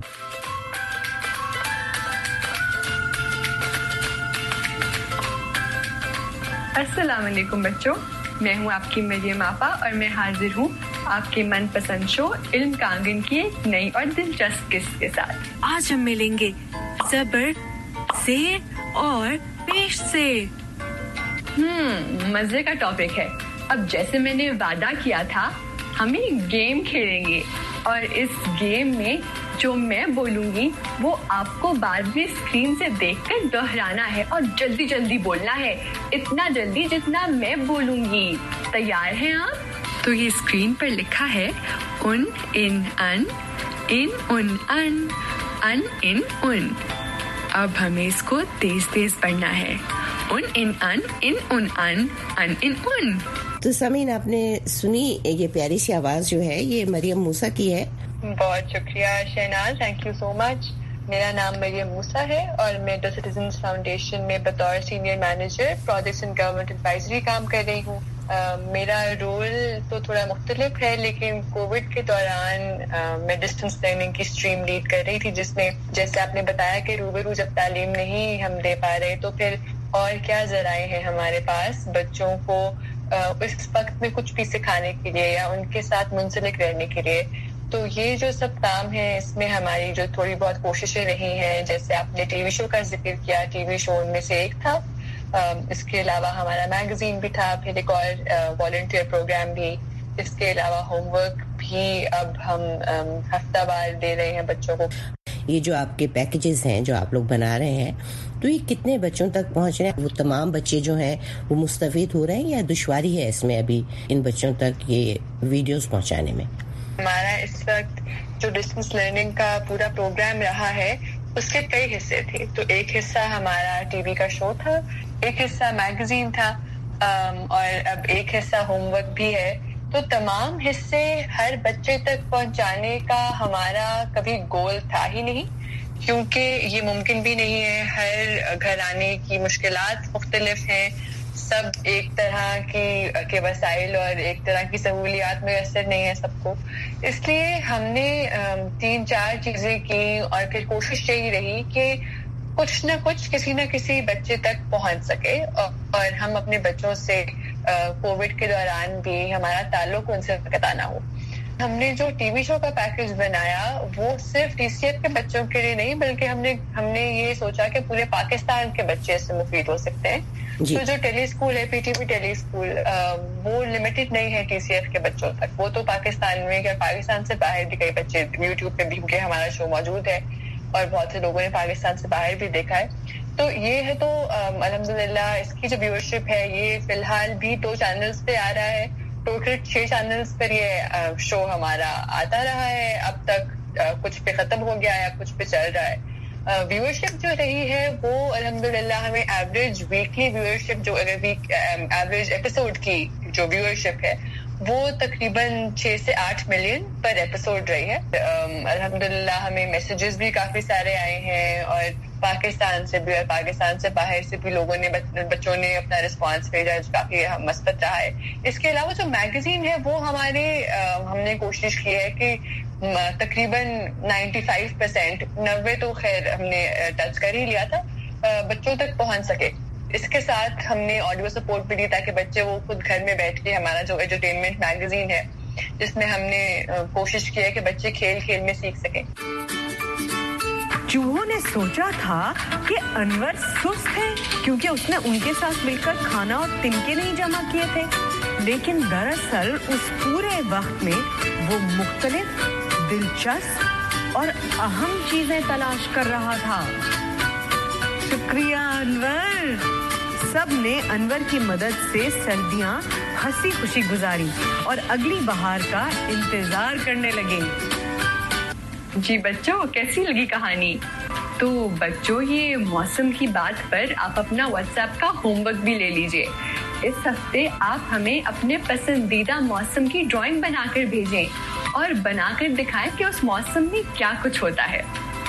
السلام علیکم بچوں، میں ہوں آپ کی مریم آپا اور میں حاضر ہوں آپ کے من پسند شو علم کا آنگن کی ایک نئی اور دلچسپ قسط کے ساتھ. آج ہم ملیں گے زبر، زیر اور پیش سے. ہم مزے کا ٹاپک ہے. اب جیسے میں نے وعدہ کیا تھا ہم ایک گیم کھیلیں گے اور اس گیم میں جو میں بولوں گی وہ آپ کو بعد میں اسکرین سے دیکھ کر دہرانا ہے اور جلدی جلدی بولنا ہے، اتنا جلدی جتنا میں بولوں گی. تیار ہیں آپ؟ تو یہ اسکرین پر لکھا ہے ان ان ان ان ان ان ان ان ان. اب ہمیں اس کو تیز تیز پڑھنا ہے. ان ان ان ان ان ان ان ان ان. تو سامعین، آپ نے سنی یہ پیاری سی آواز جو ہے یہ مریم موسیٰ کی ہے. بہت شکریہ Shahnaz, thank you so much. میرا نام مریم موسیٰ ہے اور میں دا سٹیزنز فاؤنڈیشن میں بطور senior manager projects and government advisory کام کر رہی ہوں. Uh, میرا رول تو تھوڑا مختلف ہے، لیکن کووڈ کے دوران uh, میں ڈسٹینس لرننگ کی اسٹریم لیڈ کر رہی تھی، جس میں جیسے آپ نے بتایا کہ روبرو جب تعلیم نہیں ہم دے پا رہے تو پھر اور کیا ذرائع ہیں ہمارے پاس بچوں کو اس وقت میں کچھ بھی سکھانے کے لیے یا ان کے ساتھ منسلک رہنے کے لیے. تو یہ جو سب کام ہے اس میں ہماری جو تھوڑی بہت کوششیں رہی ہیں, جیسے آپ نے ٹی وی شو کا ذکر کیا, ٹی وی شو ان میں سے ایک تھا. اس کے علاوہ ہمارا میگزین بھی تھا, پھر ایک اور والنٹیئر پروگرام بھی. اس کے علاوہ ہوم ورک بھی اب ہم ہفتہ وار دے رہے ہیں بچوں کو. یہ جو آپ کے پیکیجز ہیں جو آپ لوگ بنا رہے ہیں, تو یہ کتنے بچوں تک پہنچ رہے ہیں؟ وہ تمام بچے جو ہیں وہ مستفید ہو رہے ہیں یا دشواری ہے اس میں ابھی ان بچوں تک یہ ویڈیوز پہنچانے میں؟ ہمارا اس وقت جو ڈسٹینس لرننگ کا پورا پروگرام رہا ہے اس کے کئی حصے تھے. تو ایک حصہ ہمارا ٹی وی کا شو تھا, ایک حصہ میگزین تھا, اور اب ایک حصہ ہوم ورک بھی ہے. تو تمام حصے ہر بچے تک پہنچانے کا ہمارا کبھی گول تھا ہی نہیں, کیونکہ یہ ممکن بھی نہیں ہے. ہر گھرانے کی مشکلات مختلف ہیں, سب ایک طرح کی کے وسائل اور ایک طرح کی سہولیات میسر نہیں ہے سب کو. اس لیے ہم نے تین چار چیزیں کی اور پھر کوشش یہی رہی کہ کچھ نہ کچھ کسی نہ کسی بچے تک پہنچ سکے, اور ہم اپنے بچوں سے کووڈ کے دوران بھی ہمارا تعلق ان سے قطع نہ ہو. ہم نے جو ٹی وی شو کا پیکیج بنایا وہ صرف ٹی سی ایف کے بچوں کے لیے نہیں, بلکہ ہم نے ہم نے یہ سوچا کہ پورے پاکستان کے بچے اس سے مفید ہو سکتے ہیں. جی. تو جو ٹیلی اسکول ہے, P T V teleschool, وہ لمیٹڈ نہیں ہے ٹی سی ایف کے بچوں تک. وہ تو پاکستان میں یا پاکستان سے باہر بھی کئی بچے یوٹیوب پہ بھی کیونکہ ہمارا شو موجود ہے اور بہت سے لوگوں نے پاکستان سے باہر بھی دیکھا ہے. تو یہ ہے. تو الحمدللہ اس کی جو ویورشپ ہے یہ فی الحال بھی دو چینلز پہ آ رہا ہے. ٹوٹل چھ چینلز پر یہ شو ہمارا آتا رہا ہے. اب تک کچھ پہ ختم ہو گیا ہے, کچھ پہ چل رہا ہے. ویورشپ جو رہی ہے وہ الحمدللہ ہمیں ایوریج ویکلی ویورشپ جو ویک ایوریج ایپیسوڈ کی جو ویورشپ ہے وہ تقریباً چھ سے آٹھ ملین پر ایپیسوڈ رہی ہے. الحمدللہ ہمیں میسیجز بھی کافی سارے آئے ہیں, اور پاکستان سے بھی اور پاکستان سے باہر سے بھی لوگوں نے بچوں نے اپنا رسپانس بھیجا جو کافی مثبت رہا ہے. اس کے علاوہ جو میگزین ہے وہ ہمارے ہم نے کوشش کی ہے کہ تقریباً نائنٹی فائیو پرسینٹ نوے تو خیر ہم نے ٹچ کر ہی لیا تھا, بچوں تک پہنچ سکے. اس کے ساتھ ہم نے آڈیو سپورٹ بھی دی تاکہ بچے وہ خود گھر میں بیٹھ کے, ہمارا جو ایجوٹینمنٹ میگزین ہے جس میں ہم نے کوشش کی ہے کہ بچے کھیل کھیل میں سیکھ سکیں. چوہوں نے سوچا تھا کہ انور سست ہے کیونکہ اس نے ان کے ساتھ مل کر کھانا اور تنکے نہیں جمع کیے تھے, لیکن دراصل اس پورے وقت میں وہ مختلف, دلچسپ اور اہم چیزیں تلاش کر رہا تھا. شکریہ انور. سب نے انور کی مدد سے سردیاں ہنسی خوشی گزاری اور اگلی بہار کا انتظار کرنے لگے. جی بچوں, کیسی لگی کہانی؟ تو بچوں یہ موسم کی بات پر آپ اپنا واٹس ایپ کا ہوم ورک بھی لے لیجئے. اس ہفتے آپ ہمیں اپنے پسندیدہ موسم کی ڈرائنگ بنا کر بھیجیں اور بنا کر دکھائیں کہ اس موسم میں کیا کچھ ہوتا ہے.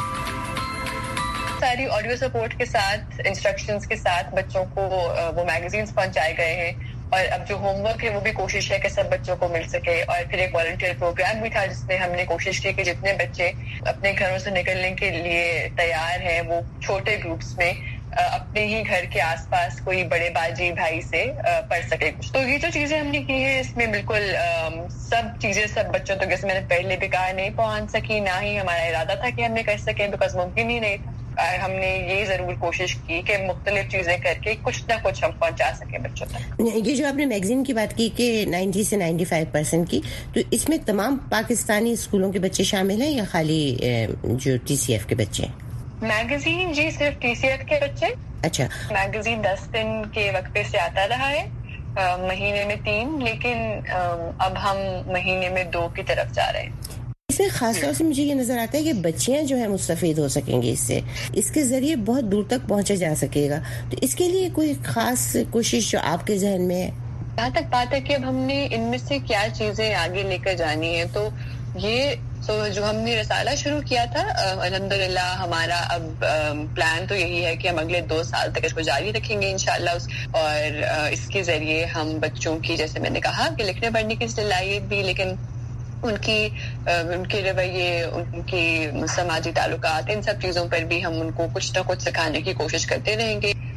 ساری آڈیو سپورٹ کے ساتھ, انسٹرکشنز کے ساتھ بچوں کو وہ میگزینز پہنچائے گئے ہیں, اور اب جو ہوم ورک ہے وہ بھی کوشش ہے کہ سب بچوں کو مل سکے. اور پھر ایک والنٹیئر پروگرام بھی تھا جس میں ہم نے کوشش کی کہ جتنے بچے اپنے گھروں سے نکلنے کے لیے تیار ہیں وہ چھوٹے گروپس میں اپنے ہی گھر کے آس پاس کوئی بڑے باجی بھائی سے پڑھ سکے کچھ. تو یہ جو چیزیں ہم نے کی ہیں اس میں بالکل سب چیزیں سب بچوں تک, جیسے میں نے پہلے بھی کہا, نہیں پہنچ سکی, نہ ہی ہمارا ارادہ تھا کہ ہم نے کر سکیں بیکاز ممکن ہی نہیں تھا. ہم نے یہ ضرور کوشش کی کہ مختلف چیزیں کر کے کچھ نہ کچھ ہم پہنچا سکیں بچوں تک. یہ جو آپ نے میگزین کی بات کی کہ نائنٹی سے نائنٹی فائیو پرسینٹ کی, تو اس میں تمام پاکستانی اسکولوں کے بچے شامل ہیں یا خالی جو ٹی سی ایف کے بچے ہیں؟ میگزین جی صرف ٹی سی ایف کے بچے. اچھا. میگزین دس دن کے وقفے سے آتا رہا ہے, مہینے میں تین, لیکن اب ہم مہینے میں دو کی طرف جا رہے ہیں. اس میں خاص طور سے مجھے یہ نظر آتا ہے کہ بچیاں جو ہیں مستفید ہو سکیں گے اس سے, اس کے ذریعے بہت دور تک پہنچا جا سکے گا. تو اس کے لیے کوئی خاص کوشش جو آپ کے ذہن میں ہے؟ جہاں تک بات ہے کہ اب ہم نے ان میں سے کیا چیزیں آگے لے کر جانی ہے, تو یہ تو جو ہم نے رسالہ شروع کیا تھا الحمدللہ ہمارا اب پلان تو یہی ہے کہ ہم اگلے دو سال تک اس کو جاری رکھیں گے انشاءاللہ, اور اس کے ذریعے ہم بچوں کی, جیسے میں نے کہا, کہ لکھنے پڑھنے کی صلاحیت بھی, لیکن ان کی ان کے رویے, ان کی سماجی تعلقات, ان سب چیزوں پر بھی ہم ان کو کچھ نہ کچھ سکھانے کی کوشش کرتے رہیں گے.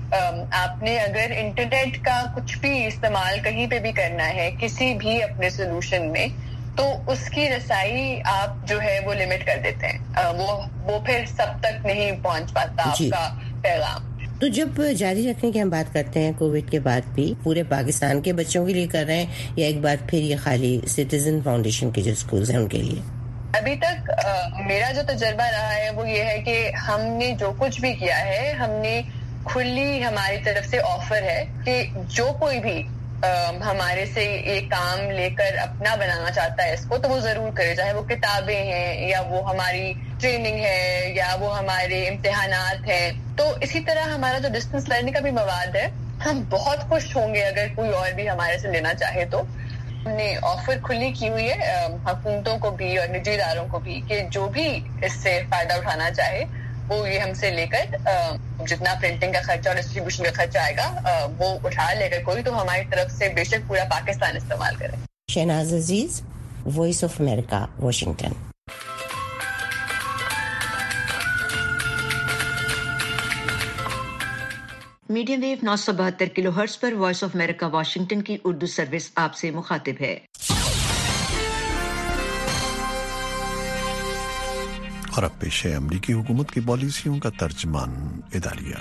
آپ نے اگر انٹرنیٹ کا کچھ بھی استعمال کہیں پہ بھی کرنا ہے کسی بھی اپنے سولوشن میں تو اس کی رسائی آپ جو ہے وہ لمٹ کر دیتے ہیں, وہ وہ پھر سب تک نہیں پہنچ پاتا آپ کا پیغام. تو جب جاری رکھنے کی ہم بات کرتے ہیں کووڈ کے بعد بھی پورے پاکستان کے بچوں کے لیے کر رہے ہیں یا ایک بار پھر یہ خالی سٹیزن فاؤنڈیشن کے جو اسکولز ہیں ان کے لیے؟ ابھی تک میرا جو تجربہ رہا ہے وہ یہ ہے کہ ہم نے جو کچھ بھی کیا ہے ہم نے کھلی ہماری طرف سے آفر ہے کہ جو کوئی بھی ہمارے سے ایک کام لے کر اپنا بنانا چاہتا ہے اس کو تو وہ ضرور کرے, چاہے وہ کتابیں ہیں یا وہ ہماری ٹریننگ ہے یا وہ ہمارے امتحانات ہیں. تو اسی طرح ہمارا جو ڈسٹینس لرننگ کا بھی مواد ہے ہم بہت خوش ہوں گے اگر کوئی اور بھی ہمارے سے لینا چاہے. تو ہم نے آفر کھلی کی ہوئی ہے حکومتوں کو بھی اور نجی اداروں کو بھی کہ جو بھی اس سے فائدہ اٹھانا چاہے وہ یہ ہم سے لے کر جتنا پرنٹنگ کا خرچہ اور ڈسٹریبیوشن کا خرچہ آئے گا وہ اٹھا لے کر کوئی تو ہماری طرف سے بے شک پورا پاکستان استعمال کرے. Shahnaz Aziz, voice of America, Washington. Medium wave نو سو بہتر کلو ہرٹز پر وائس آف امریکہ واشنگٹن کی اردو سروس آپ سے مخاطب ہے. اور اب پیش ہے امریکی حکومت کی پالیسیوں کا ترجمان ادالیہ.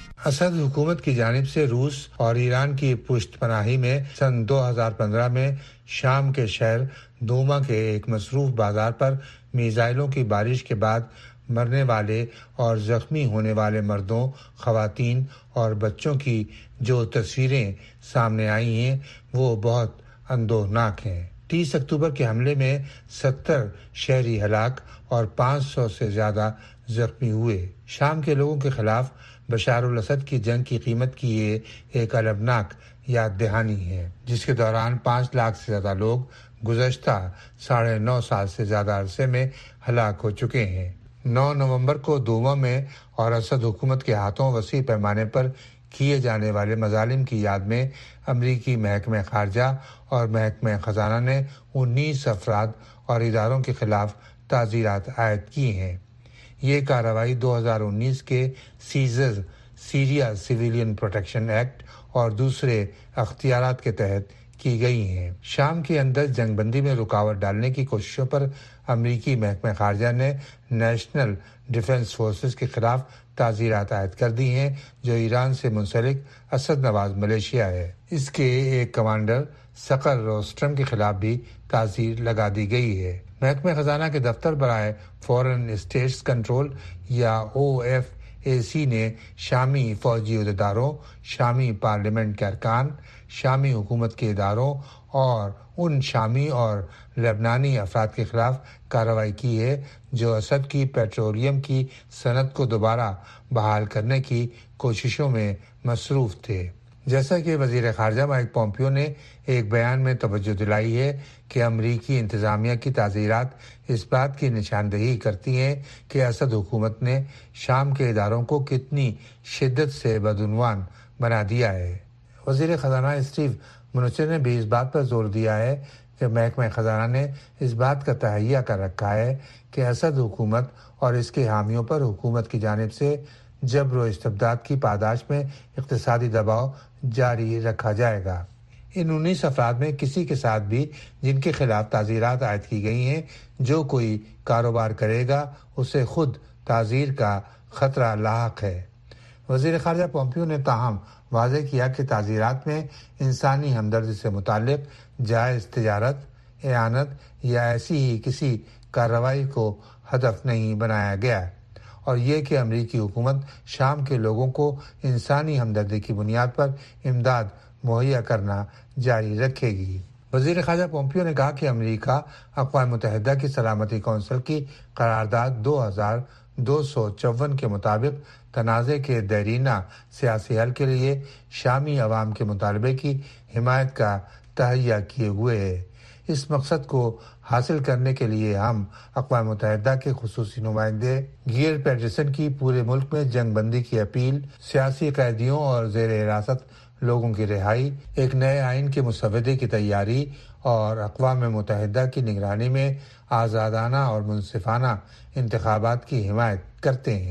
اسد حکومت کی جانب سے روس اور ایران کی پشت پناہی میں سن دو ہزار پندرہ میں شام کے شہر دوما کے ایک مصروف بازار پر میزائلوں کی بارش کے بعد مرنے والے اور زخمی ہونے والے مردوں, خواتین اور بچوں کی جو تصویریں سامنے آئی ہیں وہ بہت اندوہناک ہیں. تیس اکتوبر کے حملے میں ستر شہری ہلاک اور پانچ سو سے زیادہ زخمی ہوئے. شام کے لوگوں کے خلاف بشار الاسد کی جنگ کی قیمت کی یہ ایک المناک یاد دہانی ہے جس کے دوران پانچ لاکھ سے زیادہ لوگ گزشتہ ساڑھے نو سال سے زیادہ عرصے میں ہلاک ہو چکے ہیں. نو نومبر کو دوما میں اور اسد حکومت کے ہاتھوں وسیع پیمانے پر کیے جانے والے مظالم کی یاد میں امریکی محکمہ خارجہ اور محکمہ خزانہ نے انیس افراد اور اداروں کے خلاف تعزیرات عائد کی ہیں. یہ کارروائی دو ہزار انیس کے Caesar Syria civilian protection act اور دوسرے اختیارات کے تحت کی گئی ہیں. شام کے اندر جنگ بندی میں رکاوٹ ڈالنے کی کوششوں پر امریکی محکمہ خارجہ نے نیشنل ڈیفنس فورسز کے خلاف تعزیرات عائد کر دی ہیں جو ایران سے منسلک اسد نواز ملیشیا ہے. اس کے ایک کمانڈر سقر روسٹرم کے خلاف بھی تعزیر لگا دی گئی ہے. محکمہ خزانہ کے دفتر برائے فورن اسٹیٹس کنٹرول یا او ایف اے سی نے شامی فوجی عہدیداروں, شامی پارلیمنٹ کے ارکان, شامی حکومت کے اداروں اور ان شامی اور لبنانی افراد کے خلاف کارروائی کی ہے جو اسد کی پیٹرولیم کی صنعت کو دوبارہ بحال کرنے کی کوششوں میں مصروف تھے. جیسا کہ وزیر خارجہ مائک پومپیو نے ایک بیان میں توجہ دلائی ہے کہ امریکی انتظامیہ کی تعزیرات اس بات کی نشاندہی کرتی ہیں کہ اسد حکومت نے شام کے اداروں کو کتنی شدت سے بدعنوان بنا دیا ہے. وزیر خزانہ اسٹیو منوچن نے بھی اس بات پر زور دیا ہے کہ محکمہ خزانہ نے اس بات کا تہیہ کر رکھا ہے کہ اسد حکومت اور اس کے حامیوں پر حکومت کی جانب سے جبر و استبداد کی پاداش میں اقتصادی دباؤ جاری رکھا جائے گا. ان انیس افراد میں کسی کے ساتھ بھی جن کے خلاف تعزیرات عائد کی گئی ہیں جو کوئی کاروبار کرے گا اسے خود تعزیر کا خطرہ لاحق ہے. وزیر خارجہ پومپیو نے تاہم واضح کیا کہ تعزیرات میں انسانی ہمدردی سے متعلق جائز تجارت, اعانت یا ایسی ہی کسی کارروائی کو ہدف نہیں بنایا گیا اور یہ کہ امریکی حکومت شام کے لوگوں کو انسانی ہمدردی کی بنیاد پر امداد مہیا کرنا جاری رکھے گی. وزیر خارجہ پومپیو نے کہا کہ امریکہ اقوام متحدہ کی سلامتی کونسل کی قرارداد دو ہزار دو سو چون کے مطابق تنازع کے دیرینہ سیاسی حل کے لیے شامی عوام کے مطالبے کی حمایت کا تہیہ کیے ہوئے ہے. اس مقصد کو حاصل کرنے کے لیے ہم اقوام متحدہ کے خصوصی نمائندے گیئر پیٹرسن کی پورے ملک میں جنگ بندی کی اپیل, سیاسی قیدیوں اور زیر حراست لوگوں کی رہائی, ایک نئے آئین کے مسودے کی تیاری اور اقوام متحدہ کی نگرانی میں آزادانہ اور منصفانہ انتخابات کی حمایت کرتے ہیں.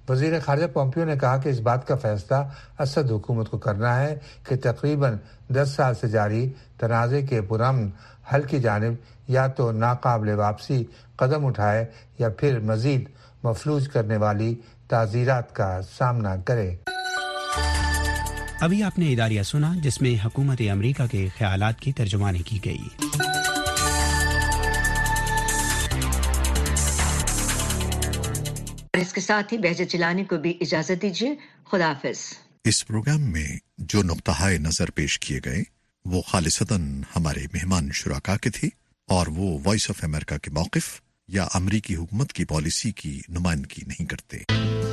وزیر خارجہ پومپیو نے کہا کہ اس بات کا فیصلہ اسد حکومت کو کرنا ہے کہ تقریباً دس سال سے جاری تنازع کے پرامن حل کی جانب یا تو ناقابل واپسی قدم اٹھائے یا پھر مزید مفلوج کرنے والی تعزیرات کا سامنا کرے۔ ابھی آپ نے اداریہ سنا جس میں حکومت امریکہ کے خیالات کی ترجمانی کی گئی۔ اس کے ساتھ ہی بہجت جیلانی کو بھی اجازت دیجیے۔ خدا حافظ۔ اس پروگرام میں جو نقطہ نظر پیش کیے گئے وہ خالصتاً ہمارے مہمان شرکا کے تھے اور وہ وائس آف امریکہ کے موقف یا امریکی حکومت کی پالیسی کی نمائندگی نہیں کرتے۔